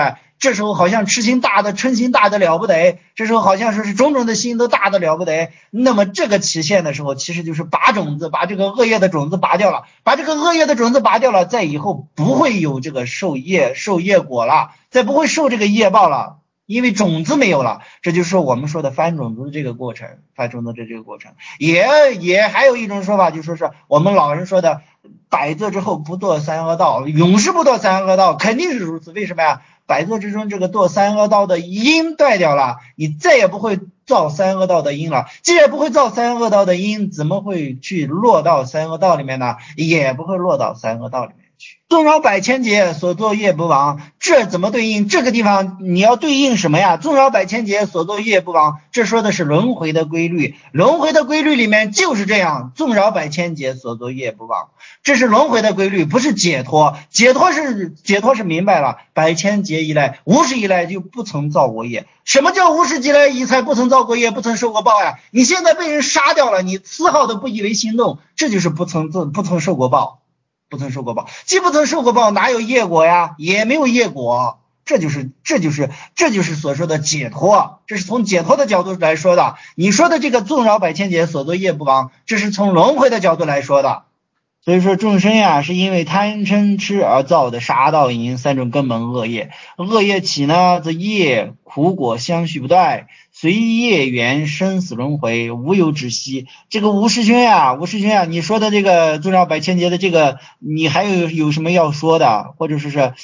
S3: 这时候好像痴心大的嗔心大的了不得，这时候好像说是种种的心都大的了不得。那么这个起现的时候，其实就是拔种子，把这个恶业的种子拔掉了，把这个恶业的种子拔掉了，在以后不会有这个受业果了，再不会受这个业报了，因为种子没有了。这就是我们说的翻种子的这个过程，翻种子的这个过程。也还有一种说法，就说是我们老人说的百作之后不堕三恶道，永世不堕三恶道，肯定是如此。为什么呀？百作之中这个堕三恶道的因断掉了，你再也不会造三恶道的因了。既然不会造三恶道的因，怎么会去落到三恶道里面呢？也不会落到三恶道里面去。纵扰百千劫，所作业不亡，这怎么对应？这个地方你要对应什么呀？纵扰百千劫，所作业不亡，这说的是轮回的规律。轮回的规律里面就是这样，纵扰百千劫，所作业不亡，这是轮回的规律，不是解脱。解脱是明白了，百千劫以来，无始以来就不曾造过业。什么叫无始以来以才不曾造过业，不曾受过报呀？你现在被人杀掉了，你丝毫的不以为心动，这就是不曾受过报。不曾受过报，既不曾受过报，哪有业果呀？也没有业果。这就是所说的解脱，这是从解脱的角度来说的。你说的这个纵扰百千劫，所作业不亡，这是从轮回的角度来说的。所以说众生呀，是因为贪嗔痴而造的杀盗淫三种根本恶业。恶业起呢，则业苦果相续不断，随业缘生死轮回，无有止息。这个吴师兄呀，你说的这个纵扰百千劫的这个，你还有什么要说的？或者说是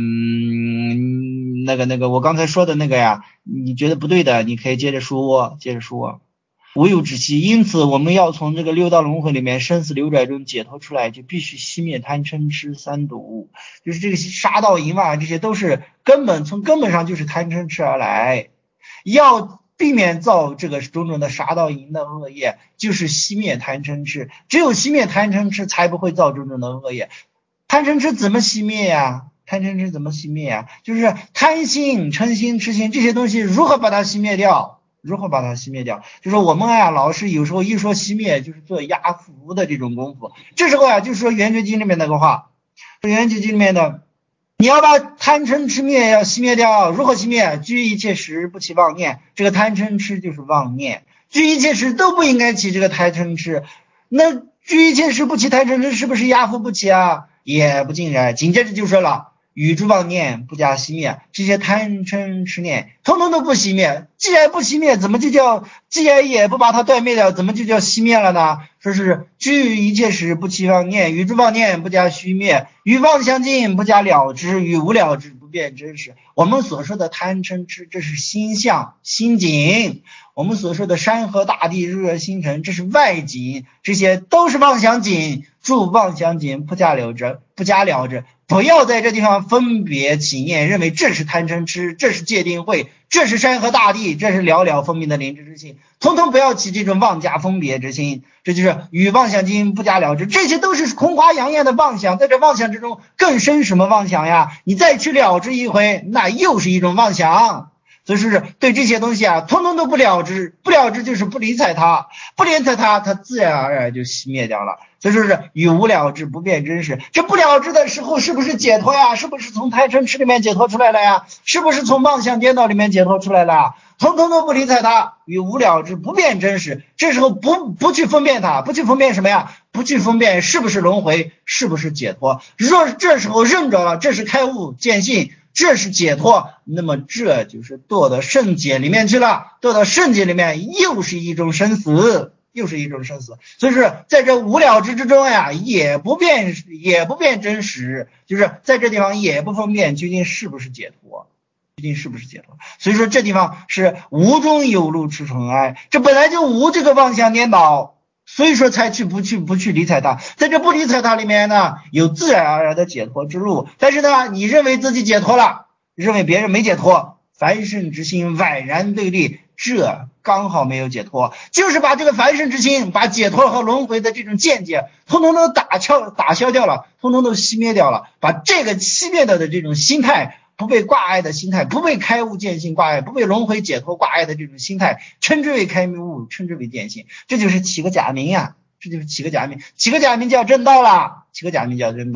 S3: 那个我刚才说的那个呀，你觉得不对的，你可以接着说。无有止息，因此我们要从这个六道轮回里面生死流转中解脱出来，就必须熄灭贪嗔痴三毒，就是这个杀盗淫妄，这些都是从根本上就是贪嗔痴而来。要避免造这个种种的杀盗淫的恶业，就是熄灭贪嗔痴，只有熄灭贪嗔痴，才不会造种种的恶业。贪嗔痴怎么熄灭呀？就是贪心、嗔心、痴心这些东西如何把它熄灭掉？就是我们啊，老是有时候一说熄灭，就是做压伏的这种功夫。这时候啊，就是说圆觉经里面那个话，圆觉经里面的，你要把贪嗔痴灭，要熄灭掉，如何熄灭？居一切时不起妄念，这个贪嗔痴就是妄念，居一切时都不应该起这个贪嗔痴。那居一切时不起贪嗔痴，是不是压伏不起啊？也不尽然。紧接着就说了，与诸妄念不加熄灭，这些贪嗔痴念通通都不熄灭。既然不熄灭，既然也不把它断灭掉，怎么就叫熄灭了呢？说是居一切时不起妄念，与诸妄念不加熄灭，与妄相近不加了知，与无了知不变真实。我们所说的贪嗔痴，这是心相心境；我们所说的山河大地日月星辰，这是外境，这些都是妄想境，住妄想境不加了知。不要在这地方分别起念，认为这是贪嗔痴，这是戒定慧，这是山河大地，这是了了分明的灵知之心，统统不要起这种妄加分别之心。这就是与妄想境不加了知，这些都是空花扬艳的妄想，在这妄想之中更生什么妄想呀？你再去了知一回，那又是一种妄想。所以说对这些东西啊，通通都不了知就是不理睬它，它自然而然就熄灭掉了。所以说是与无了知不变真实。这不了知的时候是不是解脱呀？是不是从贪嗔痴里面解脱出来了呀？是不是从妄想颠倒里面解脱出来了？通通都不理睬它，与无了知不变真实。这时候不去分辨它，不去分辨什么呀？不去分辨是不是轮回，是不是解脱。若这时候认着了，这是开悟见性，这是解脱，那么这就是堕到圣解里面去了。堕到圣解里面又是一种生死。所以说在这无了知之中呀，也不变真实，就是在这地方也不分辨究竟是不是解脱。所以说这地方是无中有路痴尘埃，这本来就无这个妄想颠倒，所以说才不去理睬它。在这不理睬它里面呢，有自然而然的解脱之路。但是呢，你认为自己解脱了，认为别人没解脱，凡圣之心宛然对立，这刚好没有解脱，就是把这个凡圣之心，把解脱和轮回的这种见解通通都打消掉了，通通都熄灭掉了，把这个熄灭的这种心态，不被挂碍的心态，不被开悟见性挂碍，不被轮回解脱挂碍的这种心态，称之为开悟，称之为见性。这就是起个假名呀，起个假名叫正道了。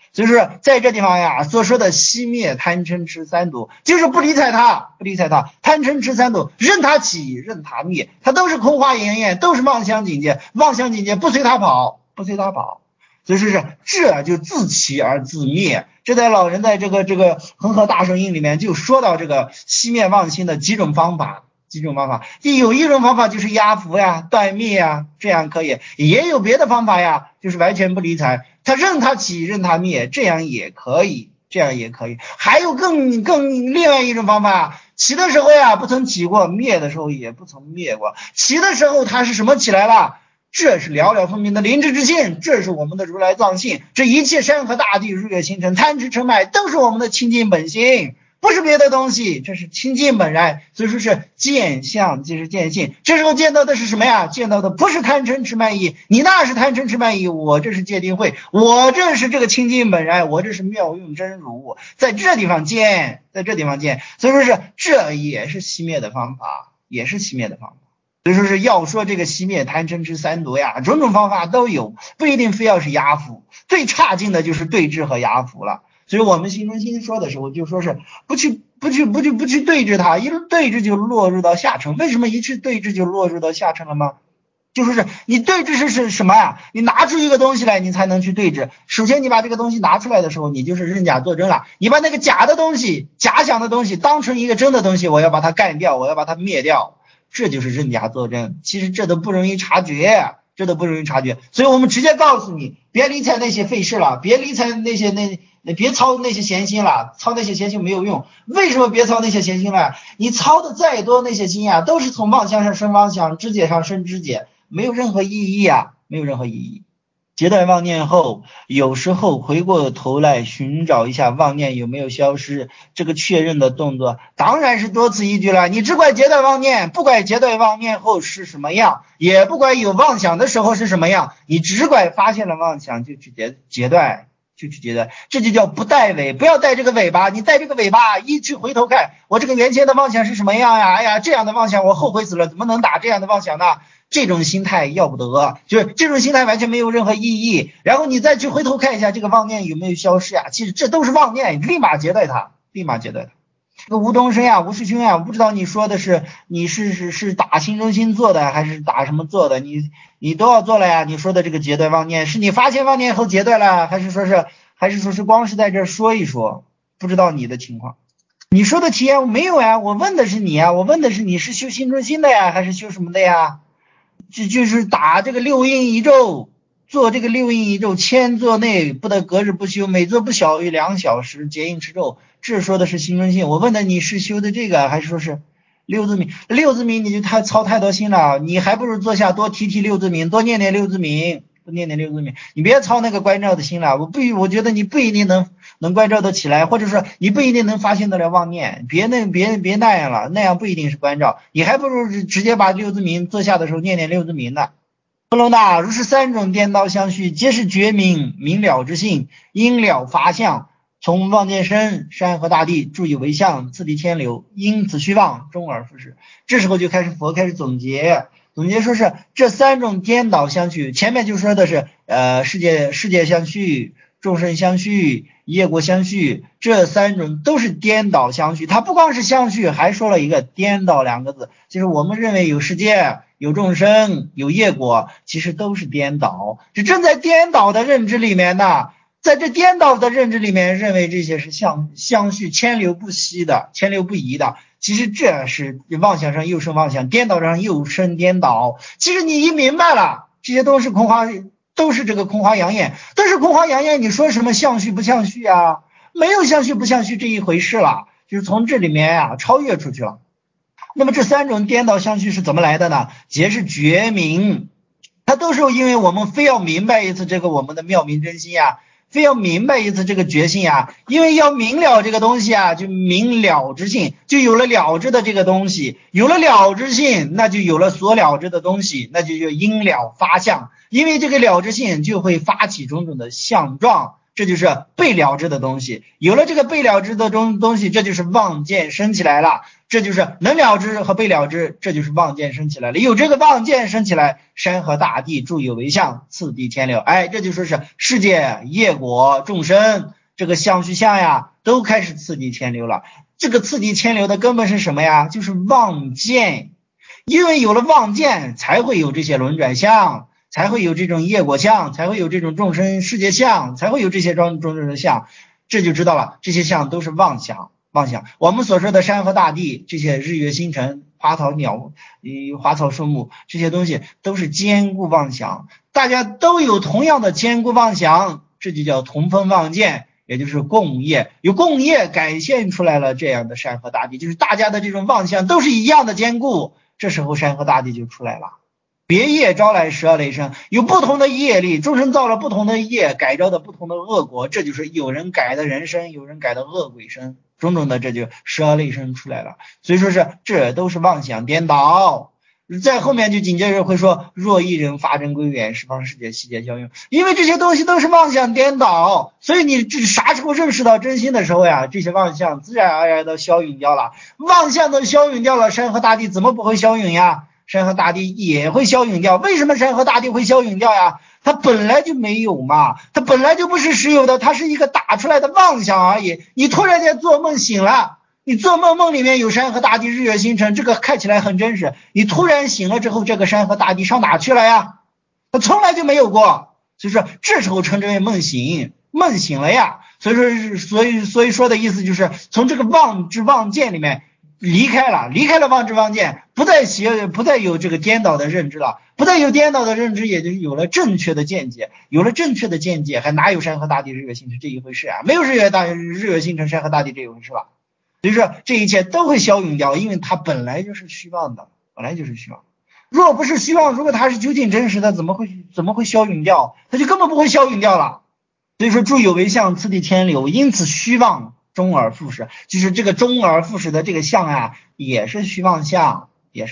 S3: 所以说在这地方呀所说的熄灭贪嗔痴三毒，就是不理睬它，贪嗔痴三毒任它起任它灭，它都是空花言言，都是妄想境界，妄想境界不随它跑，所以说是这就自起而自灭。这在老人在这个恒河大圣印里面就说到这个熄灭妄心的几种方法，有一种方法就是压伏呀、断灭呀，这样可以；也有别的方法呀，就是完全不理睬，他任他起任他灭，这样也可以。还有更另外一种方法，起的时候呀不曾起过，灭的时候也不曾灭过。起的时候它是什么起来了？这是了了分明的灵智之性，这是我们的如来藏性，这一切山河大地日月星辰贪嗔痴慢都是我们的清净本性，不是别的东西，这是清净本然。所以说是见相即是见性，这时候见到的是什么呀？见到的不是贪嗔痴慢疑，你那是贪嗔痴慢疑，我这是戒定慧，我这是这个清净本然，我这是妙用真如，在这地方见，所以说是这也是熄灭的方法，所以说是要说这个熄灭贪嗔痴三毒呀，种种方法都有，不一定非要是压伏，最差劲的就是对治和压伏了。所以我们心中心说的时候就说是不去对治它，一对治就落入到下乘。为什么一去对治就落入到下乘了吗？就说是你对治是什么呀？你拿出一个东西来你才能去对治。首先你把这个东西拿出来的时候，你就是认假作真了，你把那个假的东西、假想的东西当成一个真的东西，我要把它干掉，我要把它灭掉，这就是认假作真。其实这都不容易察觉，所以我们直接告诉你，别理睬那些费事了，别理睬别操那些闲心了，操那些闲心没有用。为什么别操那些闲心了？你操的再多那些心呀，都是从妄想上生妄想，知解上生知解，没有任何意义。截断妄念后，有时候回过头来寻找一下妄念有没有消失，这个确认的动作当然是多此一举了。你只管截断妄念，不管截断妄念后是什么样，也不管有妄想的时候是什么样，你只管发现了妄想就去截断，这就叫不带尾。不要带这个尾巴，你带这个尾巴一去回头看，我这个原先的妄想是什么样呀？哎呀，这样的妄想我后悔死了，怎么能打这样的妄想呢？这种心态要不得，就是这种心态完全没有任何意义。然后你再去回头看一下这个妄念有没有消失呀？其实这都是妄念，立马截断它。这个吴东升呀，吴师兄呀，我不知道你说的是你是打心中心做的还是打什么做的？你都要做了呀。你说的这个截断妄念，是你发现妄念后截断了，还是说是光是在这说一说？不知道你的情况。你说的体验我没有呀，我问的是你呀，我问的是你是修心中心的呀，还是修什么的呀？就是打这个六阴一咒，做这个六阴一咒，1000座内不得隔日不修，每座不小于2小时，结印持咒。这说的是心中心。我问的你是修的这个，还是说是六字名？六字名你就操太多心了，你还不如坐下多提六字名，多念六字名，你别操那个关照的心了。我觉得你不一定能关照得起来，或者说你不一定能发现得了妄念，别那样了，那样不一定是关照，你还不如直接把六字名坐下的时候念六字名呢。不能大，如是3种颠倒相续，皆是觉明明了之性，因了发相，从妄见身，山河大地诸有为相，次第千流，因此虚妄，终而复始。这时候就佛开始总结说是这3种颠倒相续。前面就说的是世界相续，众生相续，业果相续，这3种都是颠倒相续。它不光是相续，还说了一个颠倒2个字，就是我们认为有世界，有众生，有业果，其实都是颠倒。这正在颠倒的认知里面呢，在这颠倒的认知里面，认为这些是相续，牵流不息的，牵流不移的。其实这是妄想上又生妄想，颠倒上又生颠倒。其实你一明白了，这些都是空花，都是这个空花扬言，都是空花扬言。你说什么相续不相续啊？没有相续不相续这一回事了，就是从这里面超越出去了。那么这3种颠倒相续是怎么来的呢？皆是觉明，它都是因为我们非要明白一次这个我们的妙明真心非要明白一次这个觉性因为要明了这个东西就明了之性，就有了了知的这个东西，有了了知性，那就有了所了知的东西，那就因了发相，因为这个了知性就会发起种种的相状， 这就是被了知的东西。有了这个被了知的东西，这就是望见升起来了，这就是能了知和被了知，这就是望见升起来了。有这个望见升起来，山河大地诸有为相，次第天流。这就说是世界业果众生这个相续相呀，都开始次第天流了。这个次第天流的根本是什么呀？就是望见。因为有了望见，才会有这些轮转相，才会有这种业果相，才会有这种众生世界相，才会有这些种种的相。这就知道了，这些相都是妄想。我们所说的山河大地，这些日月星辰、花草树木，这些东西都是坚固妄想，大家都有同样的坚固妄想，这就叫同分妄见，也就是共业。有共业改现出来了这样的山河大地，就是大家的这种妄想都是一样的坚固，这时候山河大地就出来了。别业招来12类生，有不同的业力，众生造了不同的业，改造的不同的恶果，这就是有人改的人生，有人改的恶鬼生，种种的这就12类生出来了。所以说是这都是妄想颠倒。在后面就紧接着会说，若一人发真归元，十方世界悉皆效用。因为这些东西都是妄想颠倒，所以你啥时候认识到真心的时候呀，这些妄想自然而然的消陨掉了。妄想都消陨掉了，山河大地怎么不会消陨呀？山河大地也会消陨掉。为什么山河大地会消陨掉呀？它本来就没有嘛，它本来就不是实有的，它是一个打出来的妄想而已。你突然间做梦醒了，你做梦里面有山河大地日月星辰，这个看起来很真实，你突然醒了之后，这个山河大地上哪去了呀？它从来就没有过。所以说这时候称之为梦醒了呀。所以说的意思就是从这个妄知妄见里面离开了妄知妄见，不再有这个颠倒的认知了，不再有颠倒的认知，也就是有了正确的见解。有了正确的见解，还哪有山河大地日月星辰这一回事啊？没有日月星辰山河大地这一回事吧？所以说这一切都会消陨掉，因为它本来就是虚妄的，若不是虚妄，如果它是究竟真实的，怎么会消陨掉？它就根本不会消陨掉了。所以说诸有为相，次第天流，因此虚妄终而复始，就是这个终而复始的这个相啊，也是虚妄相。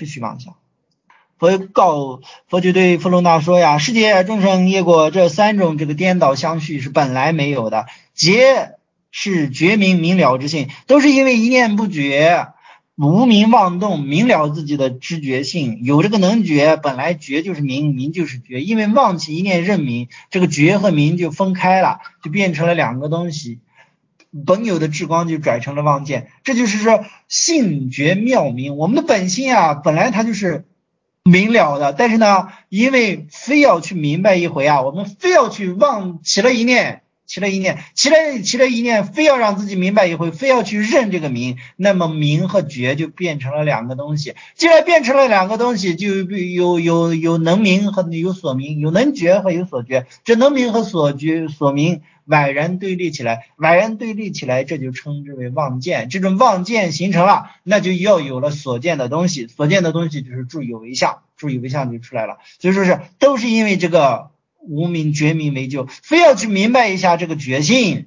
S3: 佛就对弗罗那说呀，世界众生业果这三种这个颠倒相续是本来没有的，皆是觉明了之性，都是因为一念不觉，无明妄动，明了自己的知觉性。有这个能觉，本来觉就是明，明就是觉，因为忘记一念认明，这个觉和明就分开了，就变成了两个东西，本有的智光就转成了妄见。这就是说性觉妙明，我们的本心啊，本来它就是明了的，但是呢，因为非要去明白一回啊，我们非要去起了一念，非要让自己明白一回，非要去认这个明，那么明和觉就变成了两个东西。既然变成了两个东西，就有能明和有所明，有能觉和有所觉。这能明和所明宛然对立起来，这就称之为妄见。这种妄见形成了，那就要有了所见的东西，所见的东西就是诸有为相就出来了。所以说是都是因为这个无明觉明为救，非要去明白一下这个觉性，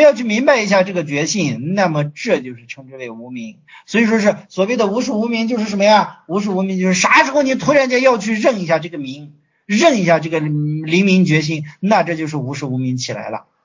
S3: 那么这就是称之为无明。所以说是所谓的无数无明就是什么呀？无数无明就是啥时候你突然间要去认一下这个明，认一下这个灵明觉性，那这就是无数无明起来了。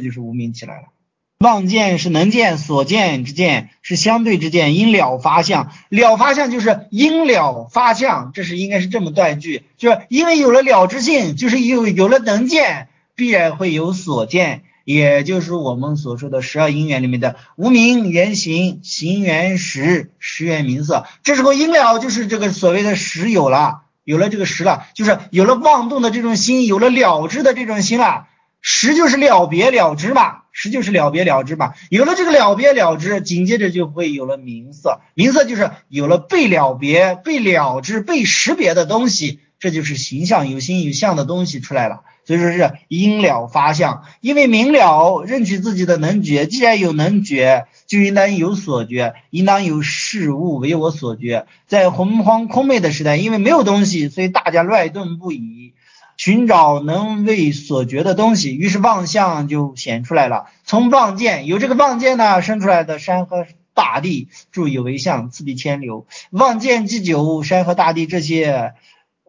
S3: 妄见是能见，所见之见是相对之见，因了发相，了发相就是因了发相，这是应该是这么断句，就是因为有了了知性，就是有了能见，必然会有所见，也就是我们所说的12因缘里面的无明缘行，行缘识，识缘名色。这时候因了就是这个所谓的识有了这个识了，就是有了妄动的这种心，有了了知的这种心了。识就是了别了知嘛，有了这个了别了知，紧接着就会有了名色，名色就是有了被了别、被了知、被识别的东西，这就是形象有形有相的东西出来了。所以说是因了发相，因为明了认取自己的能觉，既然有能觉，就应当有所觉，应当有事物为我所觉。在洪荒空昧的时代，因为没有东西，所以大家乱顿不已，寻找能为所觉的东西，于是妄相就显出来了。从妄见，有这个妄见呢，生出来的山河大地诸有为相，次第天流。妄见既久，山河大地这些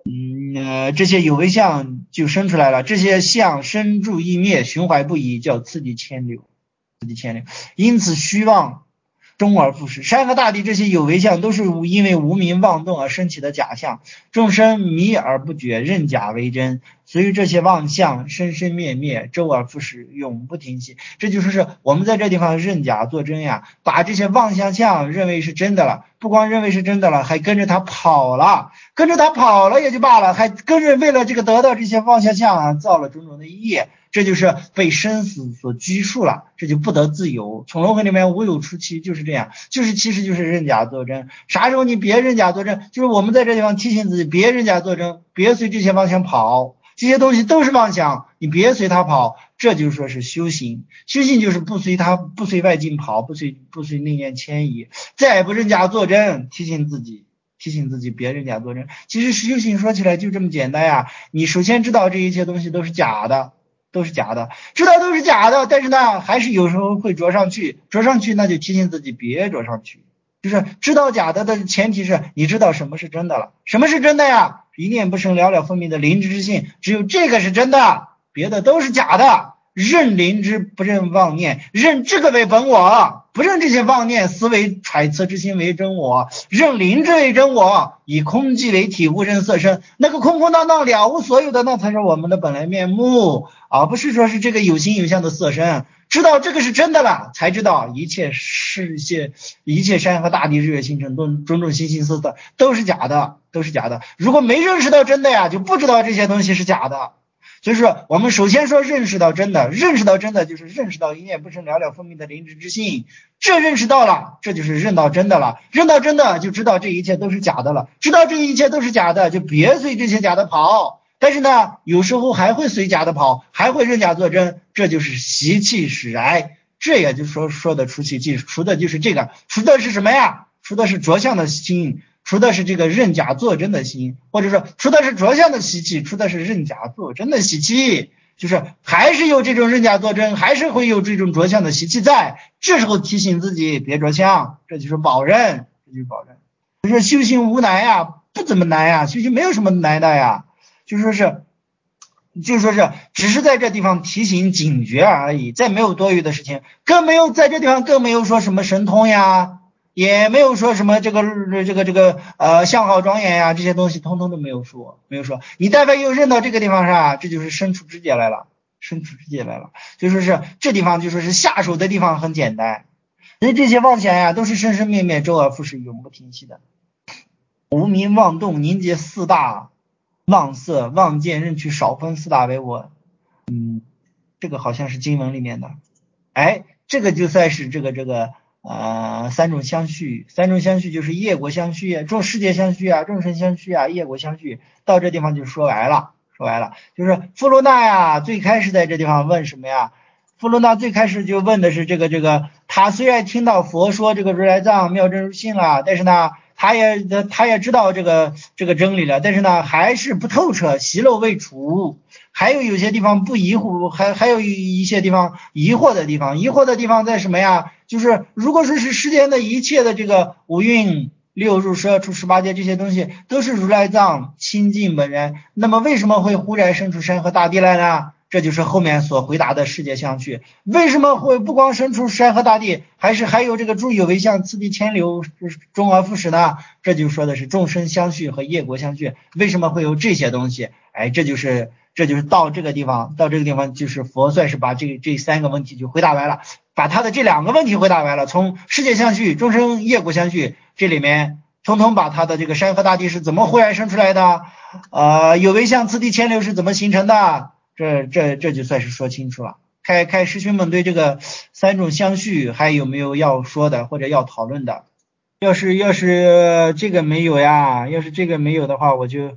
S3: 这些有为相就生出来了，这些相生住意灭，循环不已，叫次第牵流，因此虚妄终而复始。山河大地这些有为相都是因为无明妄动而升起的假象，众生迷而不觉，认假为真，所以这些妄相生生灭灭，周而复始，永不停息。这就是我们在这地方认假作真呀，把这些妄相认为是真的了，不光认为是真的了，还跟着他跑了也就罢了，还跟着为了这个得到这些妄相造了种种的业，这就是被生死所拘束了，这就不得自由。从轮回里面无有出期，就是这样，其实就是认假作真。啥时候你别认假作真，就是我们在这地方提醒自己，别认假作真，别随这些妄想跑，这些东西都是妄想，你别随它跑，这就说是修行。修行就是不随外境跑，不随内念迁移，再也不认假作真，提醒自己别认假作真。其实修行说起来就这么简单呀，你首先知道这一切东西都是假的，知道都是假的，但是呢还是有时候会着上去，那就提醒自己别着上去。就是知道假的的前提是你知道什么是真的了。什么是真的呀？一念不生，了了分明的灵知之性，只有这个是真的，别的都是假的。认灵知，不认妄念，认这个为本我，不认这些妄念思维揣测之心为真我，认灵知为真我，以空寂为体，无人色身，那个空空荡荡了无所有的，那才是我们的本来面目，而不是说是这个有形有相的色身。知道这个是真的了，才知道一切山河大地日月星辰种种形形色色都是假的。如果没认识到真的呀，就不知道这些东西是假的。所以说我们首先说认识到真的就是认识到一念不生，了了分明的灵知之性，这认识到了，这就是认到真的了。认到真的就知道这一切都是假的了，知道这一切都是假的，就别随这些假的跑。但是呢有时候还会随假的跑，还会认假作真，这就是习气使然。这也就是说的出习气，除的就是这个，除的是什么呀？除的是着相的心，除的是这个认假作真的心，或者说除的是着相的习气，除的是认假作真的习气，就是还是有这种认假作真，还是会有这种着相的习气在。这时候提醒自己别着相，这就是保证。就是修行无难呀，不怎么难呀，修行没有什么难的呀，就说是只是在这地方提醒警觉而已，再没有多余的事情，更没有在这地方更没有说什么神通呀，也没有说什么这个相好庄严呀，这些东西通通都没有说。你但凡又认到这个地方上，这就是身处之界来了，就说是这地方就说是下手的地方很简单。所以这些妄想呀都是生生灭灭，周而复始，永不停息的。无明妄动凝结四大妄色妄见认取少分四大为我。这个好像是经文里面的。这个就算是这个三种相续就是业果相续啊，世界相续啊，众生相续啊，业果相续，到这地方就说完了。就是富罗那呀最开始在这地方问什么呀？富罗那最开始就问的是这个他虽然听到佛说这个如来藏妙真如性了，但是呢他也知道这个真理了，但是呢还是不透彻，习漏未除，还有些地方不疑惑，还有一些地方疑惑的地方在什么呀？就是如果说是世间的一切的这个五蕴六入十二处十八界这些东西都是如来藏清净本然，那么为什么会忽然生出山河大地来呢？这就是后面所回答的世界相续。为什么会不光生出山河大地，还有这个诸有为相次第牵流终而复始呢？这就说的是众生相续和业果相续，为什么会有这些东西？这就是到这个地方就是佛算是把这三个问题就回答完了，把他的这两个问题回答完了，从世界相续众生业果相续这里面通通把他的这个山河大地是怎么忽然生出来的，有为相次第牵流是怎么形成的，这就算是说清楚了。看师兄们对这个三种相续还有没有要说的或者要讨论的？要是这个没有呀，的话，我就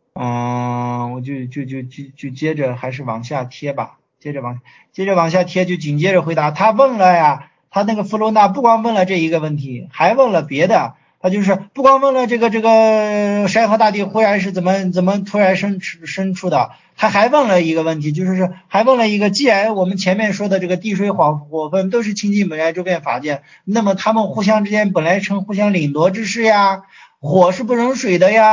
S3: 接着还是往下贴吧，接着往下贴，就紧接着回答。他问了呀，他那个弗罗那不光问了这一个问题，还问了别的。他就是不光问了这个山河大地忽然是怎么突然生出的，他还问了一个问题，就是还问了一个，既然我们前面说的这个地水火风都是清净本来周遍法界，那么他们互相之间本来成互相领夺之势呀，火是不容水的呀，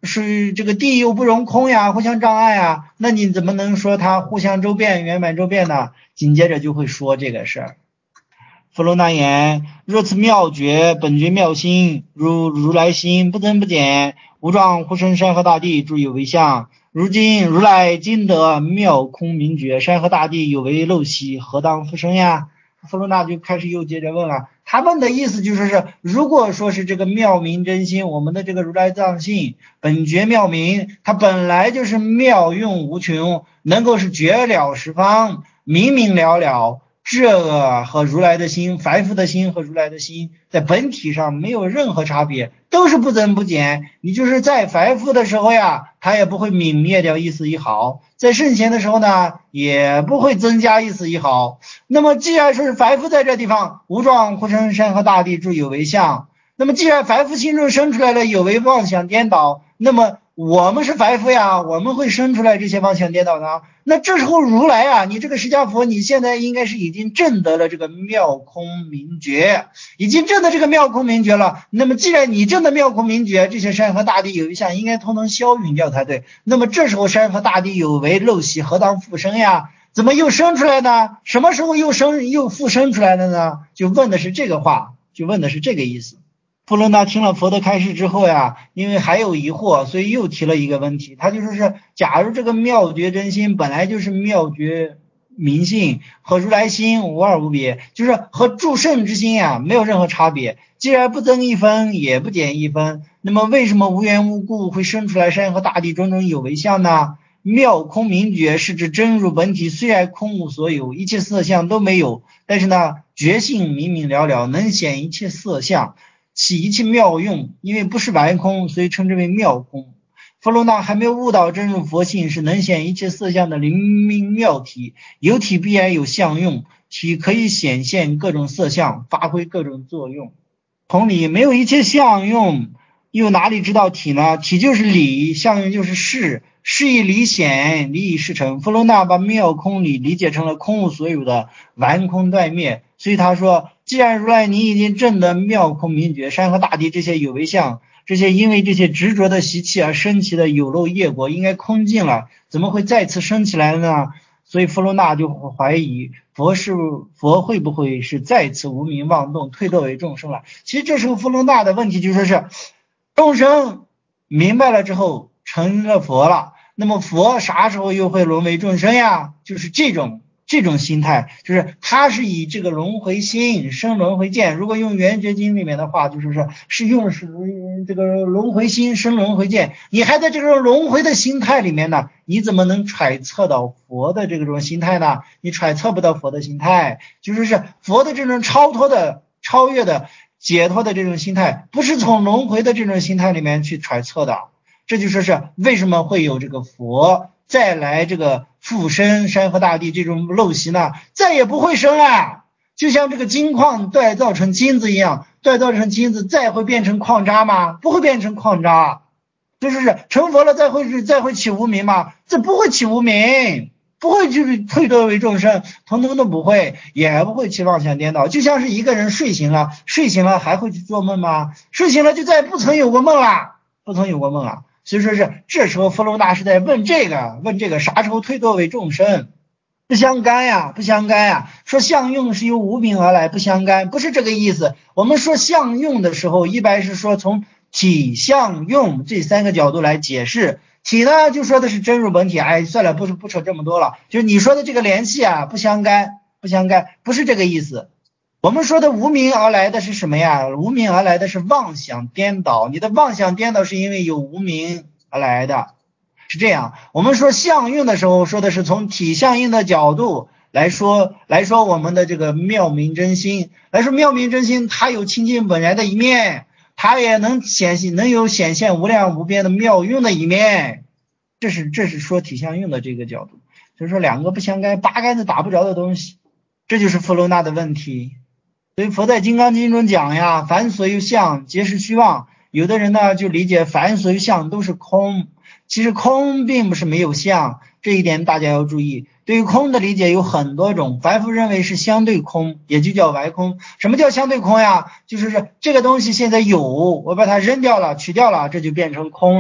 S3: 是这个地又不容空呀，互相障碍啊，那你怎么能说它互相周遍、圆满周遍呢？紧接着就会说这个事儿。弗罗那言：若此妙觉，本觉妙心，如来心，不增不减，无状乎生山河大地，诸有为相。如今如来今得妙空明觉，山河大地有为陋习，何当复生呀？弗罗那就开始又接着问了，他问的意思就是是，如果说是这个妙明真心，我们的这个如来藏性本觉妙明，它本来就是妙用无穷，能够是绝了十方，明明了了。这个和如来的心，凡夫的心和如来的心在本体上没有任何差别，都是不增不减。你就是在凡夫的时候呀，它也不会泯灭掉一丝一毫，在圣贤的时候呢，也不会增加一丝一毫。那么既然说是凡夫在这地方，无状乎生山河大地，诸有为相，那么既然凡夫心中生出来了有为妄想颠倒，那么我们是凡夫呀，我们会生出来这些妄想颠倒呢？那这时候如来啊，你这个释迦佛，你现在应该是已经证得了这个妙空明觉，已经证得这个妙空明觉了。那么既然你证得妙空明觉，这些山河大地有为相应该通通消陨掉才对。那么这时候山河大地有为陋习，何当复生呀？怎么又生出来呢？什么时候又复生出来了呢？就问的是这个话，就问的是这个意思。弗罗那听了佛的开示之后呀，因为还有疑惑，所以又提了一个问题。他就说是，假如这个妙觉真心本来就是妙觉明性，和如来心无二无别，就是和诸圣之心呀没有任何差别。既然不增一分，也不减一分，那么为什么无缘无故会生出来山河大地种种有为相呢？妙空明觉是指真如本体，虽然空无所有，一切色相都没有，但是呢，觉性明明了了，能显一切色相，起一切妙用，因为不是完空，所以称之为妙空。弗罗那还没有悟到真如佛性是能显一切色相的灵明妙体，有体必然有相用，体可以显现各种色相，发挥各种作用。同理，没有一切相用，又哪里知道体呢？体就是理，相用就是事，事以理显，理以事成。弗罗那把妙空理解成了空无所有的完空断灭，所以他说，既然如来你已经证得妙空明觉，山河大地这些有为相，这些因为这些执着的习气而升起的有漏业果应该空尽了，怎么会再次升起来呢？所以弗罗那就怀疑佛会不会是再次无明妄动，退堕为众生了。其实这时候弗罗那的问题就说是，众生明白了之后成了佛了，那么佛啥时候又会沦为众生呀？就是这种心态，就是他是以这个轮回心生轮回见。如果用圆觉经里面的话，是用这个轮回心生轮回见。你还在这个轮回的心态里面呢，你怎么能揣测到佛的这种心态呢？你揣测不到佛的心态，就是佛的这种超越的解脱的这种心态，不是从轮回的这种心态里面去揣测的。这就说是为什么会有这个佛再来这个复生山河大地这种陋习呢？再也不会生了，就像这个金矿锻造成金子一样，锻造成金子再会变成矿渣吗？不会变成矿渣。就是成佛了再会起无明吗？这不会起无明，不会去退堕为众生，统统都不会，也不会起妄想颠倒。就像是一个人睡醒了还会去做梦吗？睡醒了就再不曾有过梦了，所以说是这时候弗罗那是在问这个啥时候退堕为众生？不相干呀，说相用是由无明而来，不相干，不是这个意思。我们说相用的时候，一般是说从体相用这三个角度来解释。体呢就说的是真如本体，算了，不扯这么多了。就是你说的这个联系啊，不相干，不是这个意思。我们说的无明而来的是什么呀？无明而来的是妄想颠倒，你的妄想颠倒是因为有无明而来的，是这样。我们说相用的时候，说的是从体相应的角度来说我们的这个妙明真心，妙明真心它有清净本然的一面，它也能有显现无量无边的妙用的一面，这是说体相用的这个角度。所以说两个不相干，八竿子打不着的东西，这就是弗罗那的问题。所以佛在金刚经中讲呀，凡所有相皆是虚妄。有的人呢就理解凡所有相都是空，其实空并不是没有相，这一点大家要注意。对于空的理解有很多种，凡夫认为是相对空，也就叫歪空。什么叫相对空呀？就是这个东西现在有，我把它扔掉了取掉了，这就变成空了。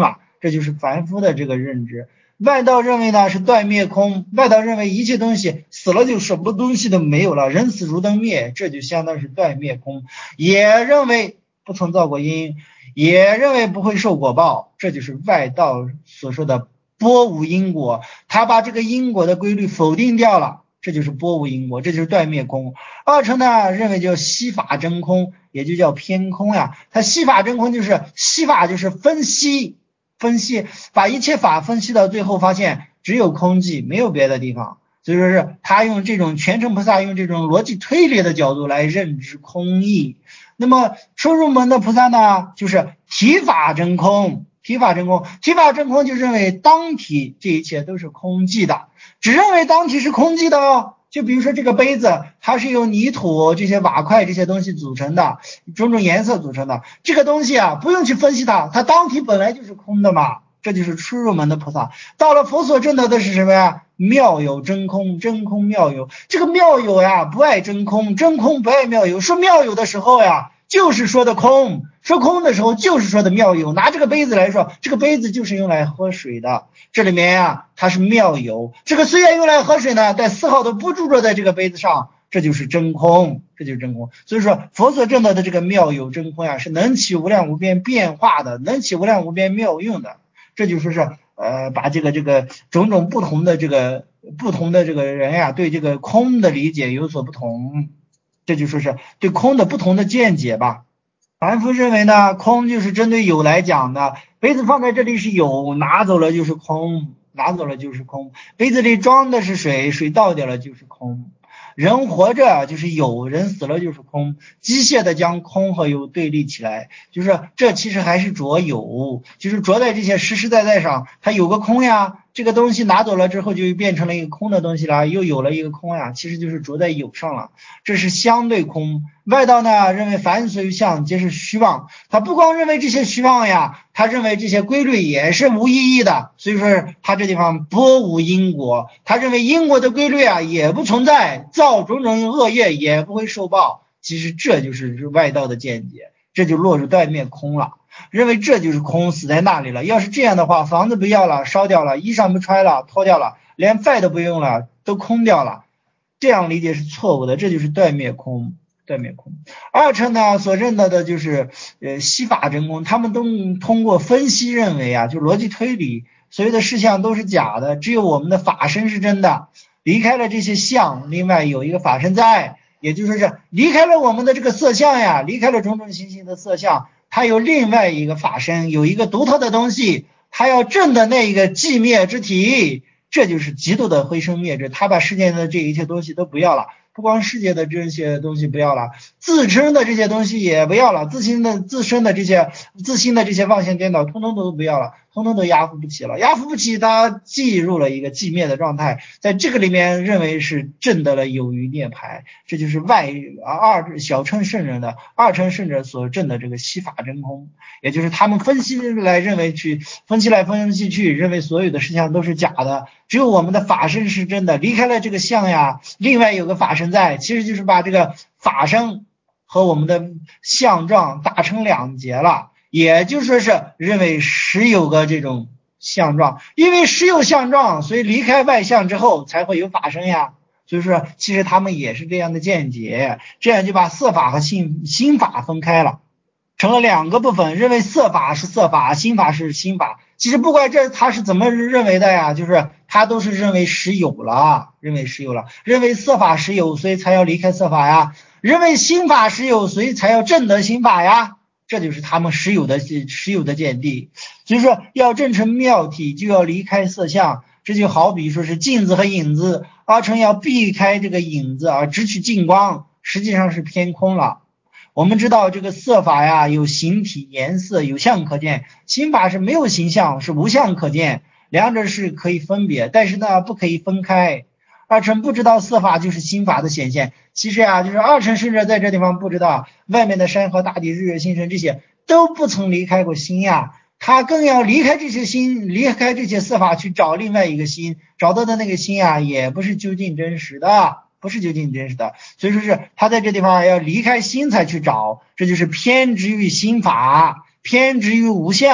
S3: 这就是凡夫的这个认知。外道认为呢是断灭空，外道认为一切东西死了就什么东西都没有了，人死如灯灭，这就相当是断灭空。也认为不曾造过因，也认为不会受果报，这就是外道所说的波无因果，他把这个因果的规律否定掉了，这就是波无因果，这就是断灭空。二乘呢认为叫悉法真空，也就叫偏空呀。他悉法真空就是悉法就是分析，把一切法分析到最后发现只有空寂，没有别的地方。所以说是他用这种全乘菩萨用这种逻辑推理的角度来认知空义。那么初入门的菩萨呢，就是体法真空，体法真空就认为当体这一切都是空寂的，只认为当体是空寂的哦。就比如说这个杯子，它是由泥土这些瓦块这些东西组成的，种种颜色组成的，这个东西啊不用去分析它当体本来就是空的嘛。这就是初入门的菩萨。到了佛所证得的是什么呀？妙有真空，真空妙有。这个妙有呀不爱真空，真空不爱妙有。说妙有的时候呀就是说的空，说空的时候就是说的妙有。拿这个杯子来说，这个杯子就是用来喝水的，这里面呀它是妙有。这个虽然用来喝水呢，但丝毫都不住着在这个杯子上，这就是真空，这就是真空。所以说佛所证得的这个妙有真空呀，是能起无量无边变化的，能起无量无边妙用的。这就说是把这个种种不同的这个人呀，对这个空的理解有所不同，这就说是对空的不同的见解吧。凡夫认为呢，空就是针对有来讲的，杯子放在这里是有，拿走了就是空，拿走了就是空。杯子里装的是水，水倒掉了就是空。人活着就是有，人死了就是空，机械的将空和有对立起来，就是这其实还是着有，就是着在这些实实在在上，它有个空呀，这个东西拿走了之后就变成了一个空的东西了，又有了一个空呀，其实就是着在有上了，这是相对空。外道呢认为凡所有相皆是虚妄，他不光认为这些虚妄呀，他认为这些规律也是无意义的，所以说他这地方波无因果，他认为因果的规律啊也不存在，造种种恶业也不会受报。其实这就是外道的见解，这就落入断灭空了，认为这就是空，死在那里了。要是这样的话，房子不要了，烧掉了，衣裳不穿了，脱掉了，连饭都不用了，都空掉了，这样理解是错误的，这就是断灭空。断灭空。二乘呢所认得的就是悉法真空，他们都通过分析认为啊，就逻辑推理，所有的事项都是假的，只有我们的法身是真的。离开了这些相，另外有一个法身在，也就是说是离开了我们的这个色相呀，离开了种种形形的色相，它有另外一个法身，有一个独特的东西，它要证的那一个寂灭之体，这就是极度的灰生灭智，他把世界的这一切东西都不要了，不光世界的这些东西不要了，自身的这些东西也不要了，自身的这些妄想颠倒通通都不要了，通通都压服不起了，压服不起，他进入了一个寂灭的状态，在这个里面认为是证得了有余涅槃，这就是小乘圣人的二乘圣者所证的这个悉法真空，也就是他们分析来认为去分析来分析去，认为所有的事项都是假的，只有我们的法身是真的，离开了这个相呀，另外有个法身在，其实就是把这个法身和我们的相状打成两截了，也就是说是认为实有个这种相状，因为实有相状，所以离开外相之后才会有法身呀。所以说其实他们也是这样的见解，这样就把色法和心法分开了，成了两个部分，认为色法是色法，心法是心法。其实不管他是怎么认为的呀，就是他都是认为实有了，认为色法实有，所以才要离开色法呀，认为心法实有，所以才要证得心法呀，这就是他们实有的见地。所以说要证成妙体就要离开色相，这就好比说是镜子和影子，二乘要避开这个影子而直取净光，实际上是偏空了。我们知道这个色法呀，有形体颜色有相可见，心法是没有形象，是无相可见，两者是可以分别，但是呢不可以分开。二乘不知道色法就是心法的显现，其实啊就是二乘甚至在这地方不知道外面的山河大地日月星辰这些都不曾离开过心呀，他更要离开这些心，离开这些色法去找另外一个心，找到的那个心啊也不是究竟真实的，所以说是他在这地方要离开心才去找，这就是偏执于心法，偏执于无相，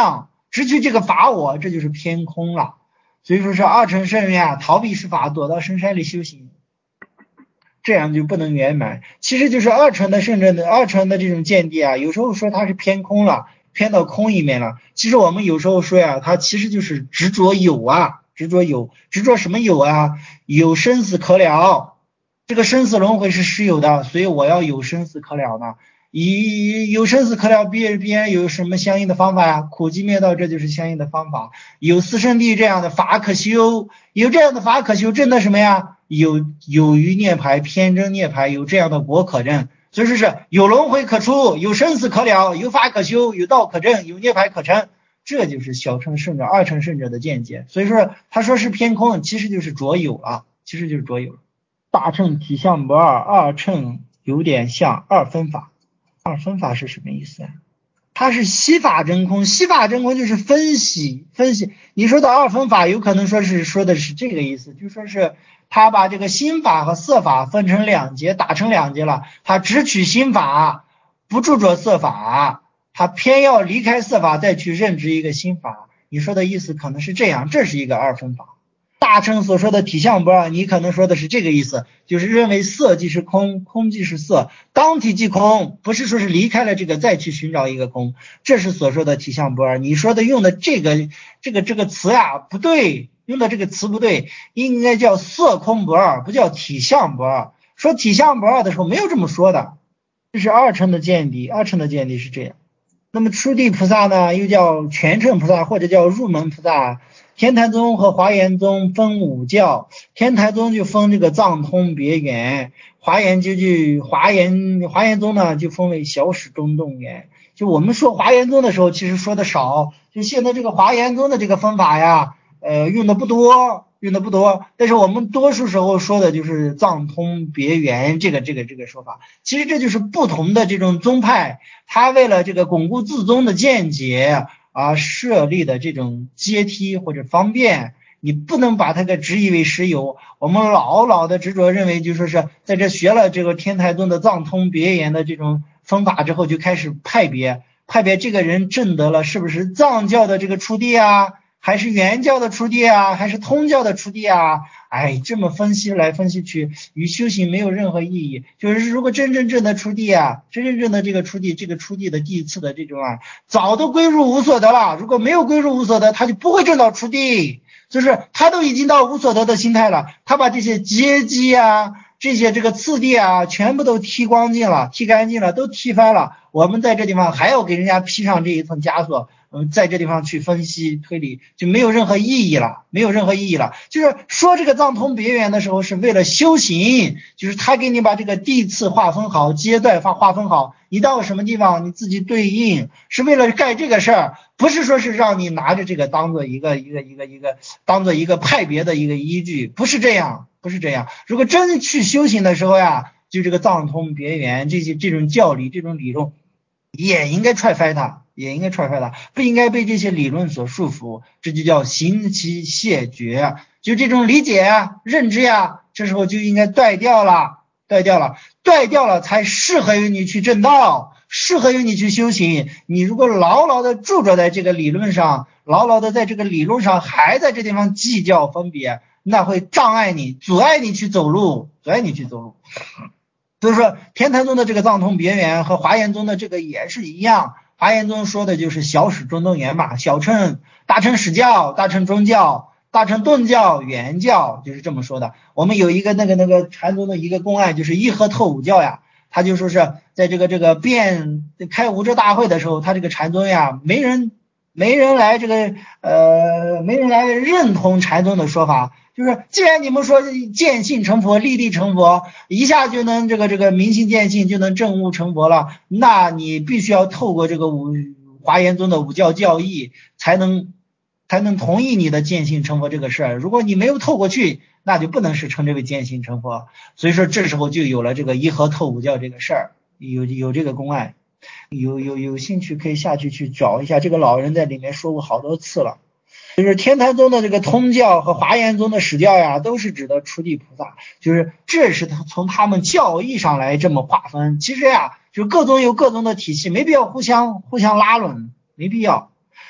S3: 只取这个法我，这就是偏空了。所以说是二乘圣人啊，逃避是法，躲到深山里修行，这样就不能圆满。其实就是二乘的圣人的二乘的这种见地啊，有时候说它是偏空了，偏到空里面了。其实我们有时候说呀，它其实就是执着有啊，执着什么有啊？有生死可了，这个生死轮回是实有的，所以我要有生死可了呢。有生死可了，必然有什么相应的方法呀？苦集灭道，这就是相应的方法。有四圣谛这样的法可修，有这样的法可修，证的什么呀？有余涅槃，偏真涅槃，有这样的果可证。所以说是有轮回可出，有生死可了，有法可修，有道可证，有涅槃可成。这就是小乘圣者、二乘圣者的见解。所以说他说是偏空，其实就是着有了，其实就是着有了。大乘体相不二，二乘有点像二分法。二分法是什么意思啊？它是悉法真空，悉法真空就是分析。你说的二分法有可能说的是这个意思，就说是他把这个心法和色法分成两节，打成两节了，他只取心法，不著着色法，他偏要离开色法再去认知一个心法。你说的意思可能是这样，这是一个二分法。大乘所说的体相不二，你可能说的是这个意思，就是认为色即是空，空即是色，当体即空，不是说是离开了这个再去寻找一个空，这是所说的体相不二。你说的用的这个词呀不对，用的这个词不对，应该叫色空不二，不叫体相不二。说体相不二的时候没有这么说的，这是二乘的见地，二乘的见地是这样。那么初地菩萨呢，又叫全乘菩萨或者叫入门菩萨。天台宗和华严宗分五教，天台宗就分这个藏通别圆，华严宗呢就分为小始中动圆。就我们说华严宗的时候其实说的少，就现在这个华严宗的这个分法呀用的不多，但是我们多数时候说的就是藏通别圆这个说法。其实这就是不同的这种宗派，他为了这个巩固自宗的见解设立的这种阶梯或者方便，你不能把它给执以为实有。我们老的执着认为，就说是在这学了这个天台宗的藏通别圆的这种方法之后，就开始派别这个人证得了是不是藏教的这个出地啊，还是原教的出地啊，还是通教的出地啊？这么分析来分析去，与修行没有任何意义。就是如果真正的出地啊，真正的这个出地的第一次的这种早都归入无所得了。如果没有归入无所得，他就不会证到出地。就是他都已经到无所得的心态了，他把这些阶级这些这个次第全部都剃干净了，都踢翻了。我们在这地方还要给人家披上这一层枷锁，在这地方去分析推理，就没有任何意义了。就是说这个藏通别圆的时候是为了修行，就是他给你把这个地次划分好，阶段划分好，你到什么地方你自己对应，是为了干这个事儿，不是说是让你拿着这个当做一个派别的一个依据，不是这样。如果真去修行的时候呀，就这个藏通别圆这种教理这种理论也应该踹翻它，不应该被这些理论所束缚，这就叫行其谢绝。就这种理解认知这时候就应该断掉了才适合于你去正道，适合于你去修行。你如果牢的驻着在这个理论上，在这个理论上还在这地方计较分别，那会障碍你，阻碍你去走路。所以说天台宗的这个藏通别圆和华严宗的这个也是一样，华严宗说的就是小始中动圆嘛，小乘、大乘始教、大乘中教、大乘顿教、圆教，就是这么说的。我们有一个那个禅宗的一个公案，就是一合透五教他就说是在这个开无遮大会的时候，他这个禅宗没人来没人来认同禅宗的说法。就是既然你们说见性成佛，立地成佛，一下就能这个明心见性就能证悟成佛了，那你必须要透过这个华严宗的五教教义才能同意你的见性成佛这个事儿。如果你没有透过去，那就不能是称之为见性成佛。所以说这时候就有了这个一合透五教这个事儿，有这个公案，有兴趣可以下去找一下，这个老人在里面说过好多次了。就是天台宗的这个通教和华严宗的始教都是指的出地菩萨，就是这是从他们教义上来这么划分。其实就各宗有各宗的体系，没必要互相拉拢，没必要。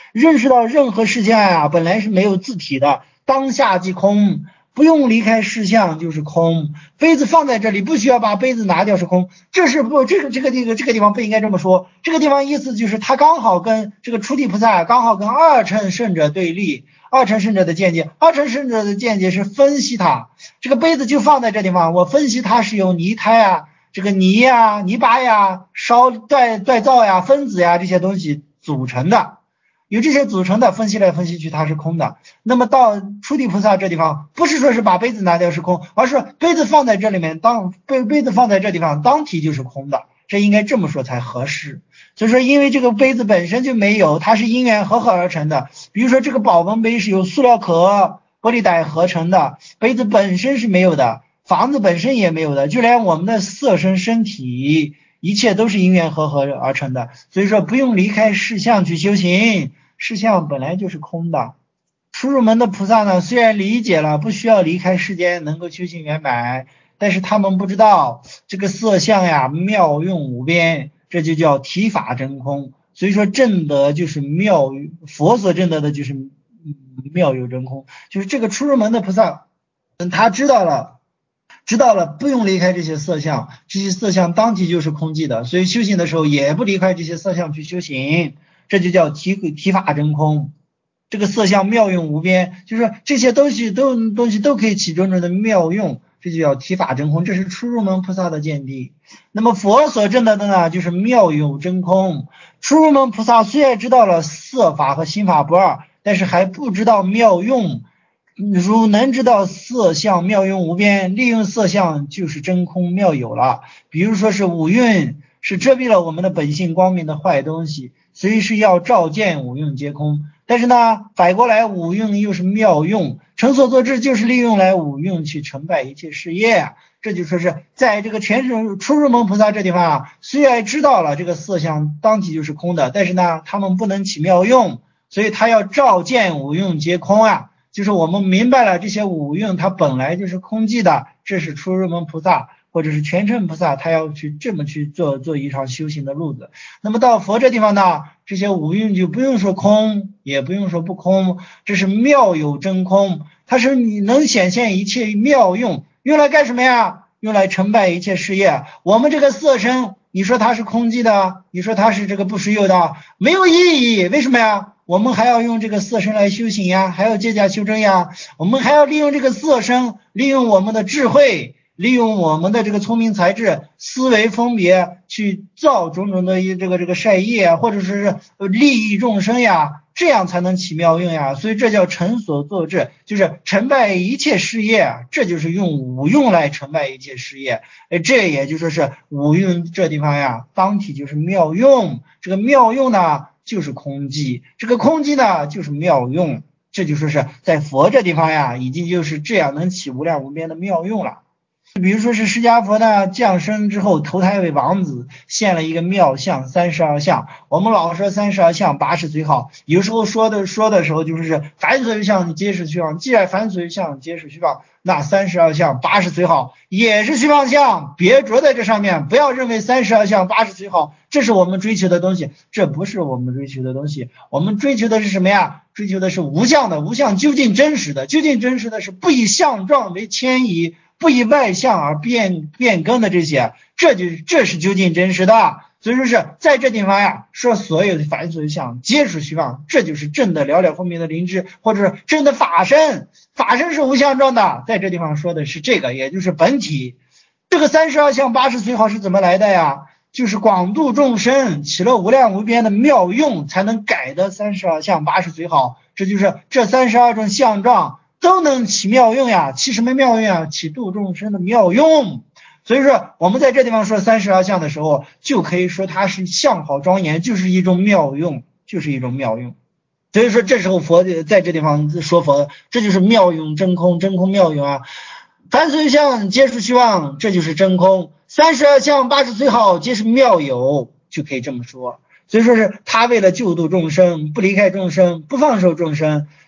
S3: 认识到任何事项呀，本来是没有自体的，当下即空，不用离开事项就是空。杯子放在这里，不需要把杯子拿掉是空。这是不这个地方不应该这么说。这个地方意思就是他刚好跟这个出地菩萨刚好跟二乘圣者对立。二乘圣者的见解，二乘圣者的见解是分析它。这个杯子就放在这地方，我分析它是由泥胎啊、这个泥呀、泥巴呀、烧锻造呀、分子呀这些东西组成的，由这些组成的，分析来分析去它是空的。那么到出地菩萨这地方，不是说是把杯子拿掉是空，而是杯子放在这里面，杯子放在这地方，当体就是空的，这应该这么说才合适。所以说因为这个杯子本身就没有，它是因缘和合而成的。比如说这个保温杯是由塑料壳、玻璃带合成的，杯子本身是没有的，房子本身也没有的，就连我们的色身身体一切都是因缘和合而成的。所以说不用离开事项去修行，事项本来就是空的。初入门的菩萨呢，虽然理解了不需要离开世间能够修行圆满，但是他们不知道这个色相呀妙用无边，这就叫体法真空。所以说证得就是妙，佛所证得的就是妙有真空。就是这个初入门的菩萨，他知道了不用离开这些色相，这些色相当体就是空寂的，所以修行的时候也不离开这些色相去修行，这就叫体法真空。这个色相妙用无边，就是说这些东西都可以起种种的妙用，这就叫体法真空，这是初入门菩萨的见地。那么佛所证得的呢，就是妙有真空。初入门菩萨虽然知道了色法和心法不二，但是还不知道妙用。如能知道色相妙用无边，利用色相就是真空妙有了。比如说是五蕴是遮蔽了我们的本性光明的坏东西，所以是要照见五蕴皆空。但是呢，反过来五蕴又是妙用，成所作智就是利用来五蕴去成败一切事业。这就说是在这个初入门菩萨这地方啊，虽然知道了这个色相当体就是空的，但是呢他们不能起妙用，所以他要照见五蕴皆空啊，就是我们明白了这些五蕴它本来就是空寂的，这是初入门菩萨或者是全乘菩萨他要去这么去做一场修行的路子。那么到佛这地方呢，这些五蕴就不用说空，也不用说不空，这是妙有真空，它是你能显现一切妙用，用来干什么呀？用来成败一切事业。我们这个色身，你说它是空寂的，你说它是这个不实有的，没有意义。为什么呀？我们还要用这个色身来修行呀，还要借假修真呀，我们还要利用这个色身，利用我们的智慧，利用我们的这个聪明才智，思维分别去造种种的这个善业，或者是利益众生呀，这样才能起妙用呀。所以这叫成所作智，就是成败一切事业，这就是用五用来成败一切事业。这也就说是五用这地方呀，当体就是妙用，这个妙用呢就是空寂，这个空寂呢就是妙用，这就说是在佛这地方呀，已经就是这样能起无量无边的妙用了。比如说是释迦佛呢降生之后投胎为王子，现了一个妙相32相。我们老说32相80随好，有时候说的时候就是凡所有相皆是虚妄，既然凡所有相皆是虚妄，那32相80随好也是虚妄相，别着在这上面，不要认为32相80随好这是我们追求的东西，这不是我们追求的东西。我们追求的是什么呀？追求的是无相的，无相究竟真实的，究竟真实的是不以相状为迁移，不以外相而变更的这些，这是究竟真实的。所以说是在这地方呀，说所有的凡所有相皆是虚妄，这就是真的了了分明的灵知，或者是真的法身。法身是无相状的，在这地方说的是这个，也就是本体。这个32相80随好是怎么来的呀？就是广度众生，起了无量无边的妙用，才能改的32相80随好。这就是这32种相状都能起妙用呀，起什么妙用呀？起度众生的妙用。所以说我们在这地方说32相的时候，就可以说它是相好庄严，就是一种妙用，就是一种妙用。所以说这时候佛在这地方说佛，这就是妙用真空，真空妙用啊。凡所有相皆是虚妄，这就是真空。32相80随好皆是妙有，就可以这么说。所以说是他为了救度众生，不离开众生，不放手众生，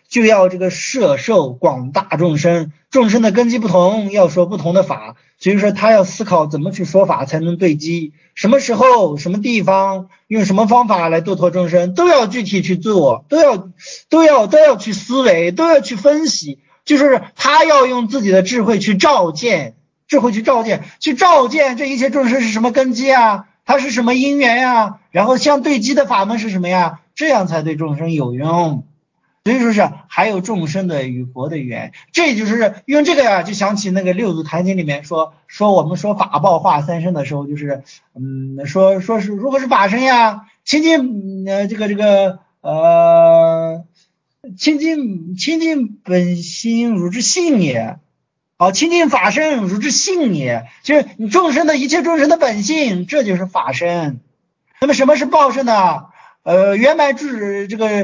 S3: 就要这个摄受广大众生，众生的根基不同，要说不同的法，所以说他要思考怎么去说法才能对机，什么时候什么地方用什么方法来度脱众生，都要具体去做，都要去思维，都要去分析，就是他要用自己的智慧去照见，去照见这一切众生是什么根基啊，它是什么因缘呀，然后相对机的法门是什么呀，这样才对众生有用。所以说是还有众生的与佛的缘，这就是用这个呀，就想起那个六祖坛经里面说我们说法报化三身的时候，就是说是如果是法身呀，清净清净本心如之性也，清净法身如之性也，就是你众生的一切众生的本性，这就是法身。那么什么是报身呢？圆满智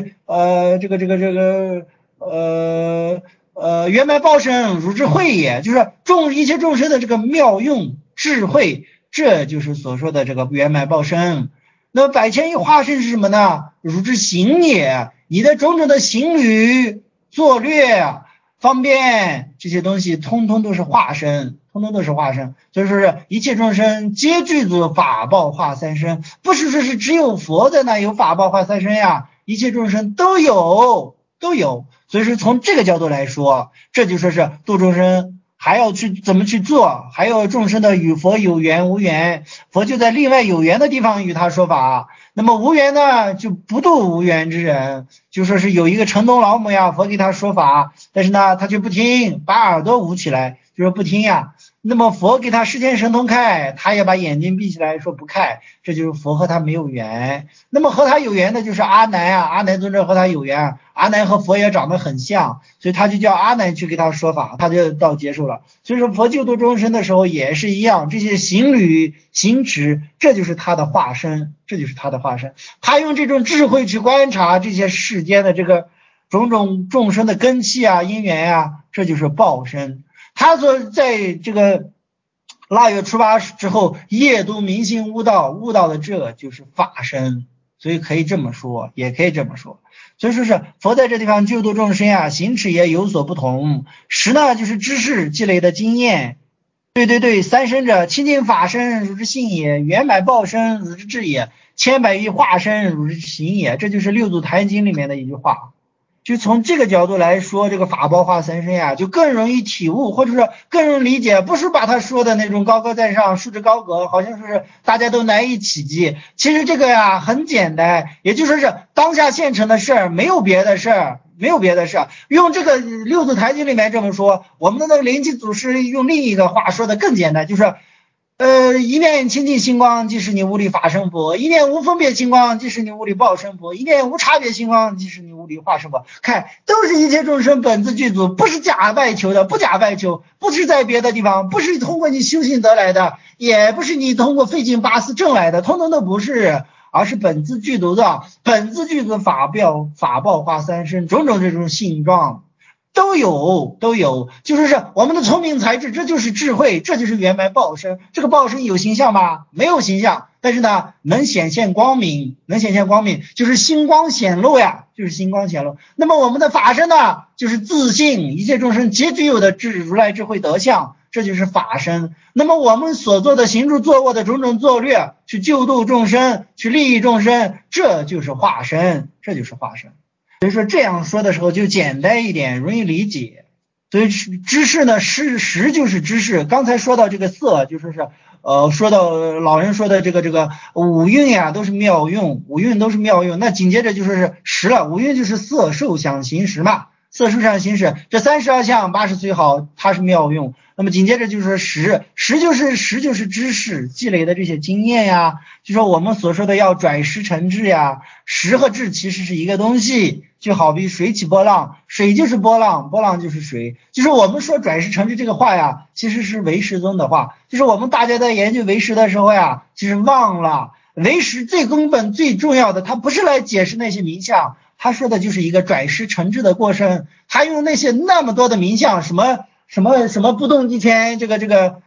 S3: 圆满报身如之慧也，就是一切众生的这个妙用智慧，这就是所说的这个圆满报身。那百千亿化身是什么呢？如之行也，你的种种的行旅作略方便这些东西通通都是化身，所以说一切众生皆具足法报化三身，不是说是只有佛在那有法报化三身呀，一切众生都有。所以说从这个角度来说，这就说是度众生还要去怎么去做，还有众生的与佛有缘无缘，佛就在另外有缘的地方与他说法，那么无缘呢就不度无缘之人，就说是有一个城东老母呀，佛给他说法，但是呢他却不听，把耳朵捂起来，就说不听呀，那么佛给他世间神通开，他也把眼睛闭起来说不开，这就是佛和他没有缘。那么和他有缘的就是阿难啊，阿难尊者和他有缘，阿难和佛也长得很像，所以他就叫阿难去给他说法，他就到结束了。所以说佛救度众生的时候也是一样，这些行旅行持，这就是他的化身，他用这种智慧去观察这些世间的这个种种众生的根器啊因缘啊，这就是报身。他所在这个腊月初八之后夜读明心悟道的这就是法身，所以可以这么说，也可以这么说。所以说是佛在这地方救度众生啊，行持也有所不同。识呢就是知识积累的经验，对，三身者清净法身如之性也，圆满报身如之智也，千百亿化身如之行也，这就是六祖坛经里面的一句话。就从这个角度来说，这个法报化三身呀，就更容易体悟，或者是更容易理解，不是把他说的那种高高在上，束之高阁，好像是大家都难以企及。其实这个呀很简单，也就是说是当下现成的事儿，没有别的事儿。用这个六祖坛经里面这么说，我们的那个灵济祖师用另一个话说的更简单，就是一念清净星光即是你无理法身佛，一念无分别星光即是你无理报身佛，一念无差别星光即是你无理化身佛。看，都是一切众生本自具足，不是假外求的，不是在别的地方，不是通过你修行得来的，也不是你通过费尽八思挣来的，通通都不是，而是本自具足的，本自具足法报化三身，种种这种性状都有，就是我们的聪明才智，这就是智慧，这就是圆满报身。这个报身有形象吗？没有形象，但是呢能显现光明，就是星光显露呀，那么我们的法身呢，就是自信，一切众生皆具有的如来智慧德相，这就是法身。那么我们所做的行住坐卧的种种作略，去救度众生，去利益众生，这就是化身。所以说这样说的时候就简单一点，容易理解。所以知识呢，识就是知识。刚才说到这个色，就说是说到老人说的这个五蕴呀都是妙用，那紧接着就说是识了，五蕴就是色受想行识嘛，色受想行识这32项80随好，它是妙用。那么紧接着就是识就是知识积累的这些经验呀，就说我们所说的要转识成智呀，识和智其实是一个东西，就好比水起波浪，水就是波浪，波浪就是水。就是我们说转识成智这个话呀，其实是唯识宗的话，就是我们大家在研究唯识的时候呀，其实忘了唯识最根本最重要的，它不是来解释那些名相，他说的就是一个转识成智的过程。他用那些那么多的名相，什么不动即前，这个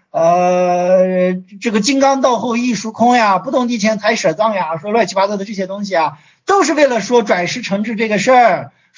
S3: 金刚道后一疏空呀，不动即前才舍藏呀，说乱七八糟的这些东西啊，都是为了说转识成智这个事儿，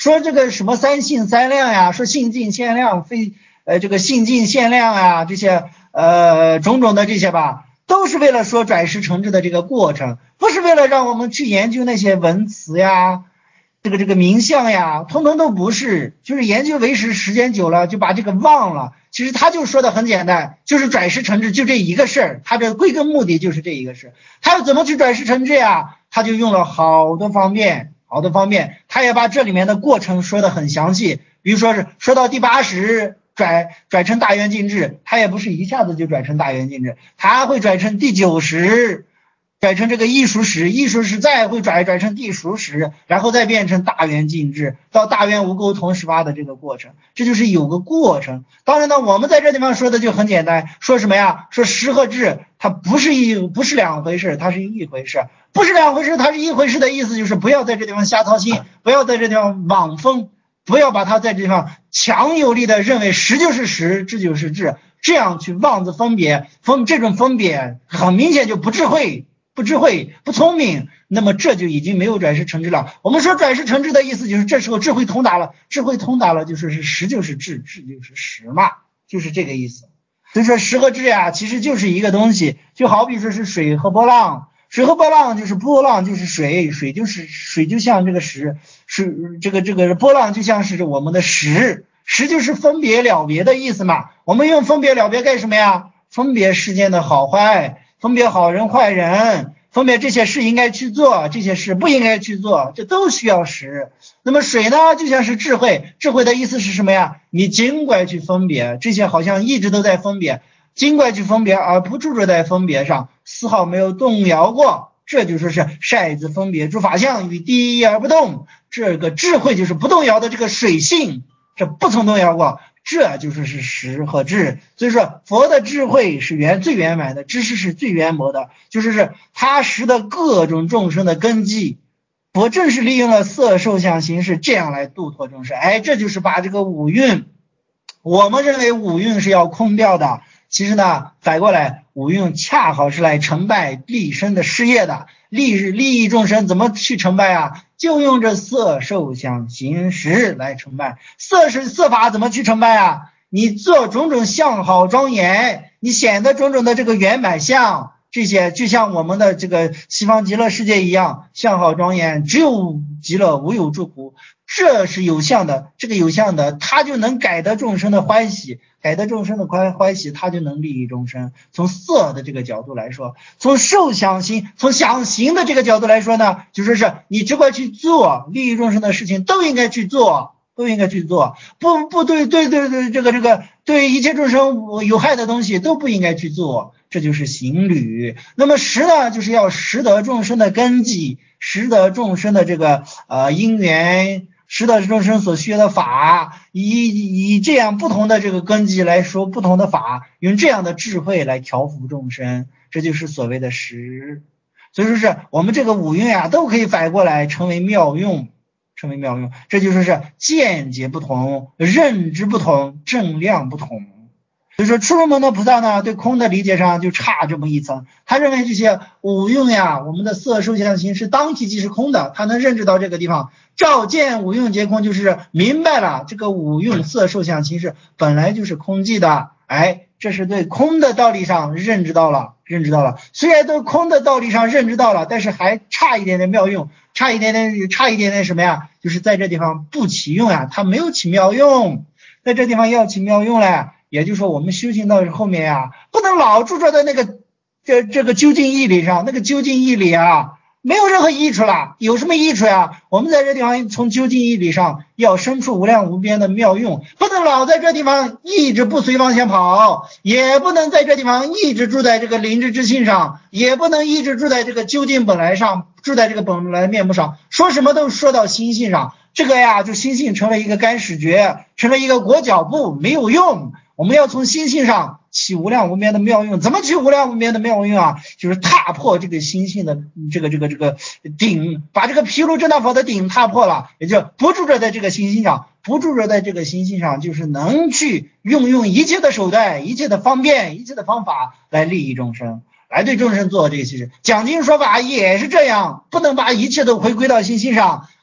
S3: 说这个什么三性三量呀，说性尽限量这个性尽限量呀，这些种种的这些吧，都是为了说转识成智的这个过程，不是为了让我们去研究那些文词呀，这个名相呀，通通都不是，就是研究唯识时间久了就把这个忘了。其实他就说的很简单，就是转识成智就这一个事儿，他的归根目的就是这一个事。他要怎么去转识成智呀？他就用了好多方面，他也把这里面的过程说得很详细。比如说是说到第80转成大圆镜智，他也不是一下子就转成大圆镜智，他会转成第90转成这个异熟识，再会转成地熟识，然后再变成大圆镜智，到大圆无沟同时发的这个过程，这就是有个过程。当然呢，我们在这地方说的就很简单，说什么呀？说识和智它不是两回事，它是一回事。不是两回事，它是一回事的意思就是不要在这地方瞎操心，不要在这地方妄疯，不要把它在这地方强有力的认为识就是识，智就是智，这样去妄自分别，这种分别很明显就不智慧，不聪明，那么这就已经没有转识成智了。我们说转识成智的意思就是这时候智慧通达了，就是识就是智，智就是识嘛，就是这个意思。所以说识和智呀，其实就是一个东西，就好比说是水和波浪，水和波浪就是波浪就是水，水就像这个识，这个波浪就像是我们的识就是分别了别的意思嘛。我们用分别了别干什么呀？分别世间的好坏，分别好人坏人，分别这些事应该去做，这些事不应该去做，这都需要识。那么水呢，就像是智慧，智慧的意思是什么呀？你尽管去分别，这些好像一直都在分别，尽管去分别，而不注着在分别上，丝毫没有动摇过。这就说是筛子分别诸法相，与第一而不动。这个智慧就是不动摇的这个水性，这不曾动摇过。这就是识和智。所以说佛的智慧是最圆满的，知识是最圆满的，就是他识的各种众生的根基。佛正是利用了色受想行识这样来度脱众生。这就是把这个五蕴，我们认为五蕴是要空掉的，其实呢反过来五蕴恰好是来成败立身的事业的，利益众生。怎么去成败啊？就用这色受想行识来成败。色法怎么去成败啊？你做种种相好庄严，你显得种种的这个圆满相，这些就像我们的这个西方极乐世界一样，相好庄严，只有极乐无有诸苦，这是有相的。这个有相的它就能改得众生的欢喜，它就能利益众生。从色的这个角度来说，从受想行，从想行的这个角度来说呢，就说是你只管去做利益众生的事情，都应该去做，不对这个对一切众生有害的东西都不应该去做，这就是行旅。那么识呢，就是要识得众生的根基，识得众生的这个因缘，识得众生所需的法，以这样不同的这个根基来说不同的法，用这样的智慧来调伏众生，这就是所谓的识。所以说是我们这个五蕴啊都可以反过来成为妙用，这就说是见解不同，认知不同，正量不同。所以说出入门的菩萨呢，对空的理解上就差这么一层，他认为这些五蕴呀，我们的色受想行识当体即是空的，他能认知到这个地方，照见五蕴皆空，就是明白了这个五蕴色受想行识本来就是空寂的。这是对空的道理上认知到了。虽然对空的道理上认知到了，但是还差一点点妙用，差一点点什么呀？就是在这地方不起用呀，它没有起妙用，在这地方要起妙用了。也就是说我们修行到后面呀，不能老注着在那个这个究竟义理上，那个究竟义理啊没有任何益处了。有什么益处呀？我们在这地方从究竟义理上要生出无量无边的妙用，不能老在这地方一直不随方向跑，也不能在这地方一直住在这个灵知之性上，也不能一直住在这个究竟本来上，住在这个本来面目上，说什么都说到心性上，这个呀就心性成了一个干屎橛，成了一个裹脚布，没有用。我们要从心性上起无量无边的妙用。怎么起无量无边的妙用啊？就是踏破这个心性的这个顶，把这个毗卢遮那佛的顶踏破了，也就不住着在这个心性上，就是能去用一切的手段，一切的方便，一切的方法来利益众生，来对众生做这些事。讲经说法也是这样，不能把一切都回归到心性上，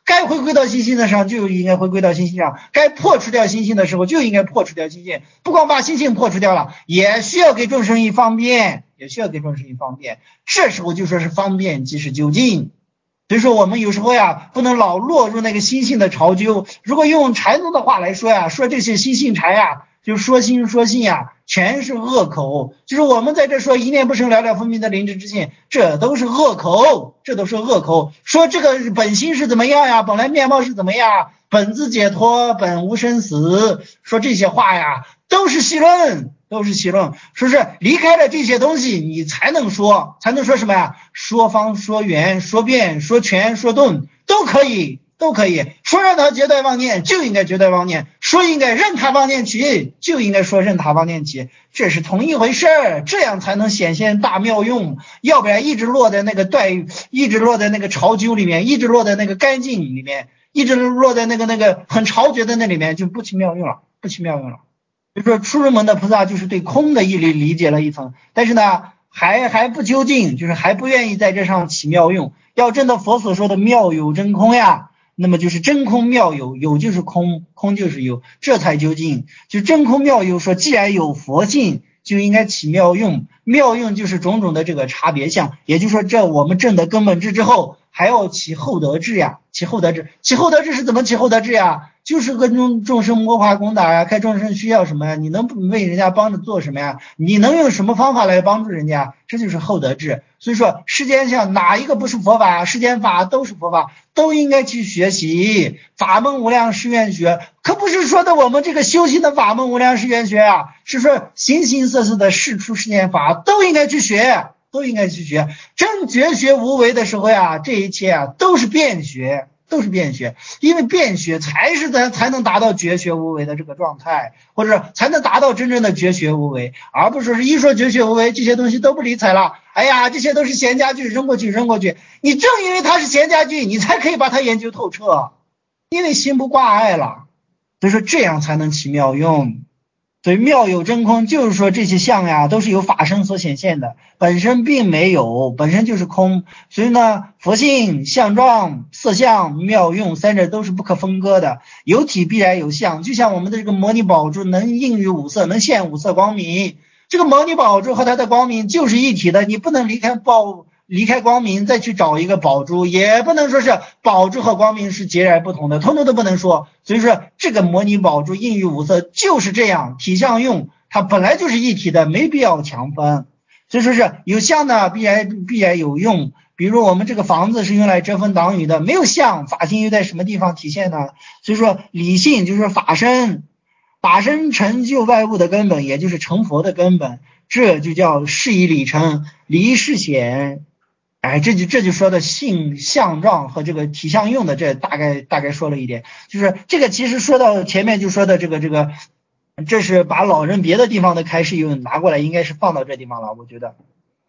S3: 该回归到心性的上就应该回归到心性上，该破除掉心性的时候就应该破除掉心性，不光把心性破除掉了，也需要给众生一方便，这时候就说是方便即是究竟。所以说我们有时候呀，不能老落入那个心性的潮究。如果用禅宗的话来说呀，说这些心性禅呀，就说心说性呀，全是恶口。就是我们在这说一念不生了了分明的灵智之性，这都是恶口，说这个本心是怎么样呀，本来面貌是怎么样，本自解脱，本无生死，说这些话呀，都是戏论，说是离开了这些东西，你才能说什么呀？说方、说圆、说辩、说全、说顿，都可以。说让他绝对妄念，就应该绝对妄念；说应该任他妄念起，就应该说任他妄念起，这是同一回事儿，这样才能显现大妙用。要不然一直落在那个潮究里面，一直落在那个干净里面，一直落在那个很潮觉的那里面，就不起妙用了。比如说出入门的菩萨就是对空的义理解了一层，但是呢还不究竟，就是还不愿意在这上起妙用。要真的佛所说的妙有真空呀，那么就是真空妙有，有就是空，空就是有，这才究竟。就真空妙有说，既然有佛性，就应该起妙用，妙用就是种种的这个差别相，也就是说这我们证得根本智之后，还要起后得智呀，起后得智是怎么起后得智呀？就是跟众生摸爬滚打呀，看众生需要什么呀，你能为人家帮着做什么呀？你能用什么方法来帮助人家？这就是后得智。所以说世间上哪一个不是佛法？世间法都是佛法，都应该去学习。法门无量誓愿学，可不是说的我们这个修行的法门无量誓愿学啊，是说形形色色的世出世间法都应该去学。真觉学无为的时候呀，这一切啊都是变学，因为变学才能达到觉学无为的这个状态，或者才能达到真正的觉学无为，而不是一说觉学无为，这些东西都不理睬了。哎呀，这些都是闲家具，扔过去。你正因为它是闲家具，你才可以把它研究透彻，因为心不挂碍了。所以说这样才能起妙用。所以妙有真空，就是说这些相呀都是由法身所显现的，本身并没有，本身就是空。所以呢，佛性、相状、色相、妙用三者都是不可分割的，有体必然有相。就像我们的这个摩尼宝珠能应于五色，能现五色光明，这个摩尼宝珠和它的光明就是一体的，你不能离开光明再去找一个宝珠，也不能说是宝珠和光明是截然不同的，通通都不能说。所以说这个摩尼宝珠应于五色就是这样，体相用它本来就是一体的，没必要强分。所以说是有相呢必然有用。比如我们这个房子是用来遮风挡雨的，没有相，法性又在什么地方体现呢？所以说理性就是法身成就万物的根本，也就是成佛的根本，这就叫事以理成，理事显。这就说的性相状和这个体相用的，这大概说了一点。就是这个其实说到前面就说的这个这是把老人别的地方的开示又拿过来，应该是放到这地方了，我觉得。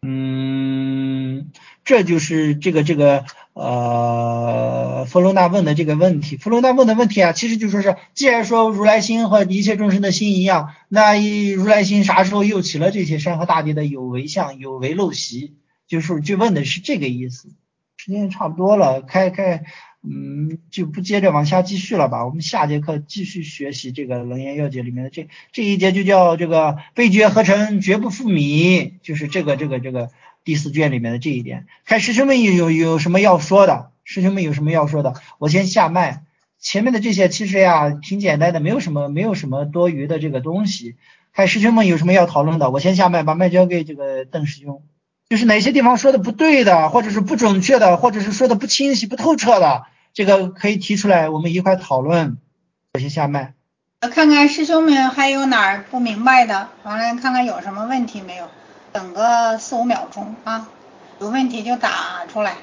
S3: 这就是这个弗罗纳问的这个问题。弗罗纳问的问题啊，其实就说是既然说如来心和一切众生的心一样，那如来心啥时候又起了这些山河大地的有为相、有为陋习，就问的是这个意思。时间差不多了，就不接着往下继续了吧。我们下节课继续学习这个楞严要解里面的这一节，就叫这个被觉合成绝不复迷，就是这个第4卷里面的这一点。看师兄们有什么要说的，我先下麦。前面的这些其实呀挺简单的，没有什么多余的这个东西。看师兄们有什么要讨论的，我先下麦，把麦交给这个邓师兄。就是哪些地方说的不对的，或者是不准确的，或者是说的不清晰不透彻的，这个可以提出来，我们一块讨论。我先下麦。
S1: 看看师兄们还有哪儿不明白的，完了看看有什么问题没有，等个4-5秒钟啊，有问题就打出来。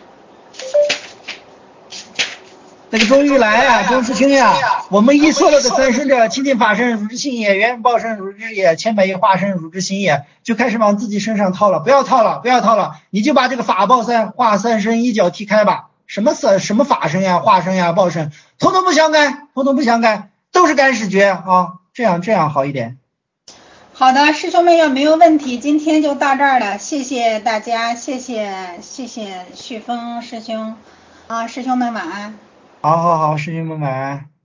S3: 那个周玉来啊，周师兄呀，我们一说了个三身者，清净法身如之性也，圆报身如之也，千百亿化身如之心也，就开始往自己身上套了。不要套了，你就把这个法报化三身一脚踢开吧。什么法身呀、化身呀、报身，统统不相干，都是干视觉啊。这样好一点。
S1: 好的，师兄们要没有问题，今天就到这儿了，谢谢大家，谢谢旭峰师兄啊，师兄们晚安。
S3: 好好好，师兄们晚安。